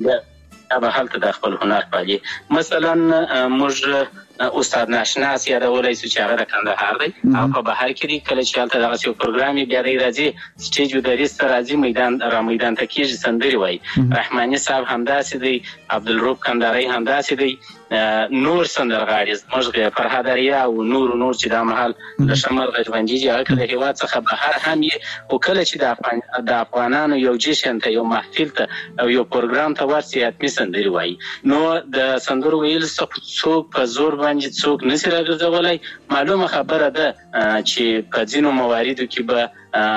بیا به هلته د خپل هنر پالي. مثلا موږ استاد ناشناس یادولی سو چې هغه د کندهار دی او په بهر کې دی. کله چې هلته دغسې یو پروګرام یې بیا دی راځي سټیج ودریځ ته راځي، میدان را میدان ته کېږي، سندرې وایي. رحماني صاحب همداسې دی، عبدالروب کندهاری همداسې دی، نور سندرغاړي زموږ فرهاد اریا او نور نور چې دا مهال له شمرغه ژوندي دي، هغه د هېواد څخه بهر هم یې. خو کله چې د افغانانو یو جشن ته، یو محفل ته او یو پروګرام ته ورسي، حتمي سندرې وایي. نو د سندرو ویلو څخه څوک په زور باندې څوک نشي راګرځولی. معلومه خبره ده چې په ځینو مواردو کې به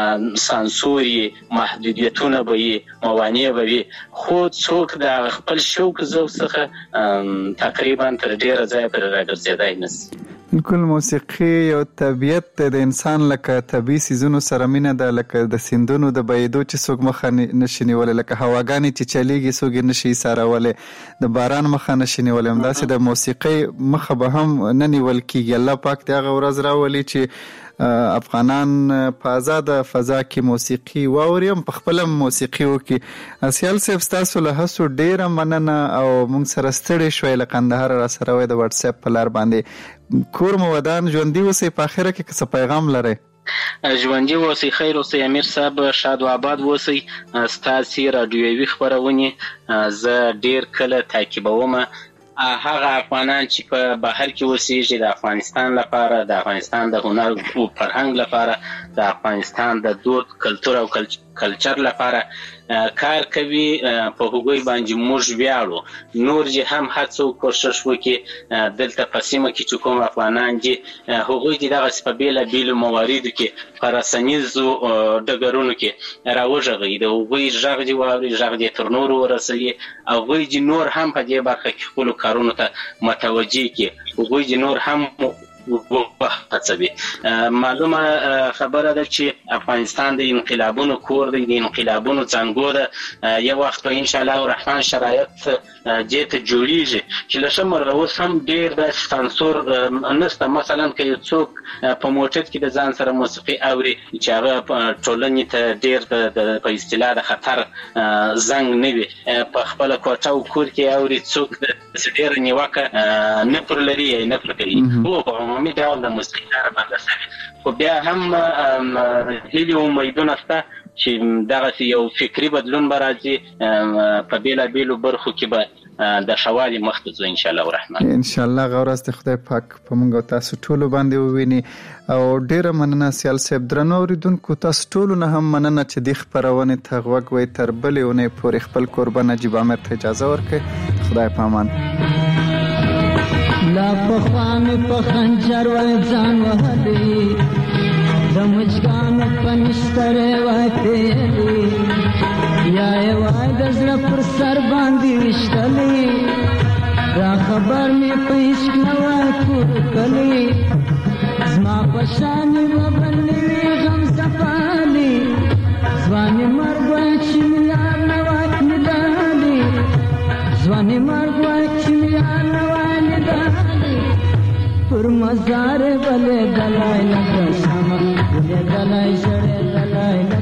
سانسوري محدودیتونه به وي، موانع به وي، خو څوک د خپل شوق ذوق څخه تقریبا تر ډیره ځایه پرې راګرځېدی نشي. بالکل موسیقي یو طبیعت دی د انسان، لکه طبیعي څیزونو سره مینه ده، لکه د سیندونو د بهېدو چې څوک مخه نشي نیولی، لکه هواګانې چې چلیږي څوک یې نشي ایسارولی، د باران مخه نشي نیولی، همداسې د موسیقۍ مخه به هم نه نیول کیږي. الله پاک د هغه ورځ راولي چې افغانان په آزاده فضا کې موسیقي واوري، هم په خپله موسیقي وکړي. سیال صاحب ستاسو له هڅو ډېره مننه او موږ سره ستړي شوی له کندهاره را سره وای د واټساپ په لار باندې. کور مو ودان، ژوندي اوسئ، په اخره کې که څه پیغام لرئ؟ ژوندي اوسئ، خیر اوسئ، امیر صاحب شاد و آباد اوسئ. ستاسې راډیویي خپرونې زه ډېر کله تعقیبوم. هغه افغانان چې په بهر کې اوسېږي د افغانستان لپاره، د افغانستان د هنر او فرهنګ لپاره، د افغانستان د دود کلتور او کلچر لپاره کار کوي، په هغوی باندې موږ ویاړو. نور چې هم هر څوک کوشش وکړي دلته په سیمه کې چې کوم افغانان دي هغوی دې دغسې په بېلابېلو مواردو کې په رسنیزو ډګرونو کې راوغږوي، د هغوی غږ دې واوري، غږ دې تر نورو ورسوي، هغوی دې نور هم په دې برخه کې خپلو کارونو ته متوجه کړي، هغوی دې نور هم وهڅوي. معلومه خبره ده چې افغانستان د انقلابونو کور دی، د انقلابونو څانګو ده. یو وخت به انشاءالله الرحمن شرایط دې ته جوړیږي چې له ښه مرغه اوس هم ډېر داسې سانسور نشته. مثلا که یو څوک په موټر کې د ځان سره موسیقي اوري چې هغه ټولنې ته ډېر په اصطلاح د خطر زنګ نه وي، په خپله کوټه او کور کې اوري، څوک داسې ډېره نیوکه نه پر لري یا نه پر کوي. عمومي ډول د موسیقي لپاره بنده شوی خو بیا هم هیلې او امیدونه شته چې دغه یو فکری بدلون به راځي په بیلابیلو برخو کې به د شوالي مخته ځو ان شاء الله الرحمن. ان شاء الله غوړاست خدای پاک په موږ تاسو ټول باندې وویني او ډیره مننه سیال صاحب. درنو اوریدونکو تاسو ټول نه هم مننه چې د خبرونه ته غوږ وای تر بلې ونې پورې خپل قربان نجیب عامر ته اجازه ورکړئ. خدای پامان. لا پخوان په خنجر وای ځان وهدي د مچګان په نستره وای پیلي یا وای د زړه پر سر باندې وشتلې را خبر مې په عشق نه وای کړلې زما په شان وبلې غم زپالي ځواني مرګ وای چې یار نه وای ندالي ځواني مرګ وای چې یار نه وای ندالي پر مزار بلې دلای نه سما بلې دلای شړې دلای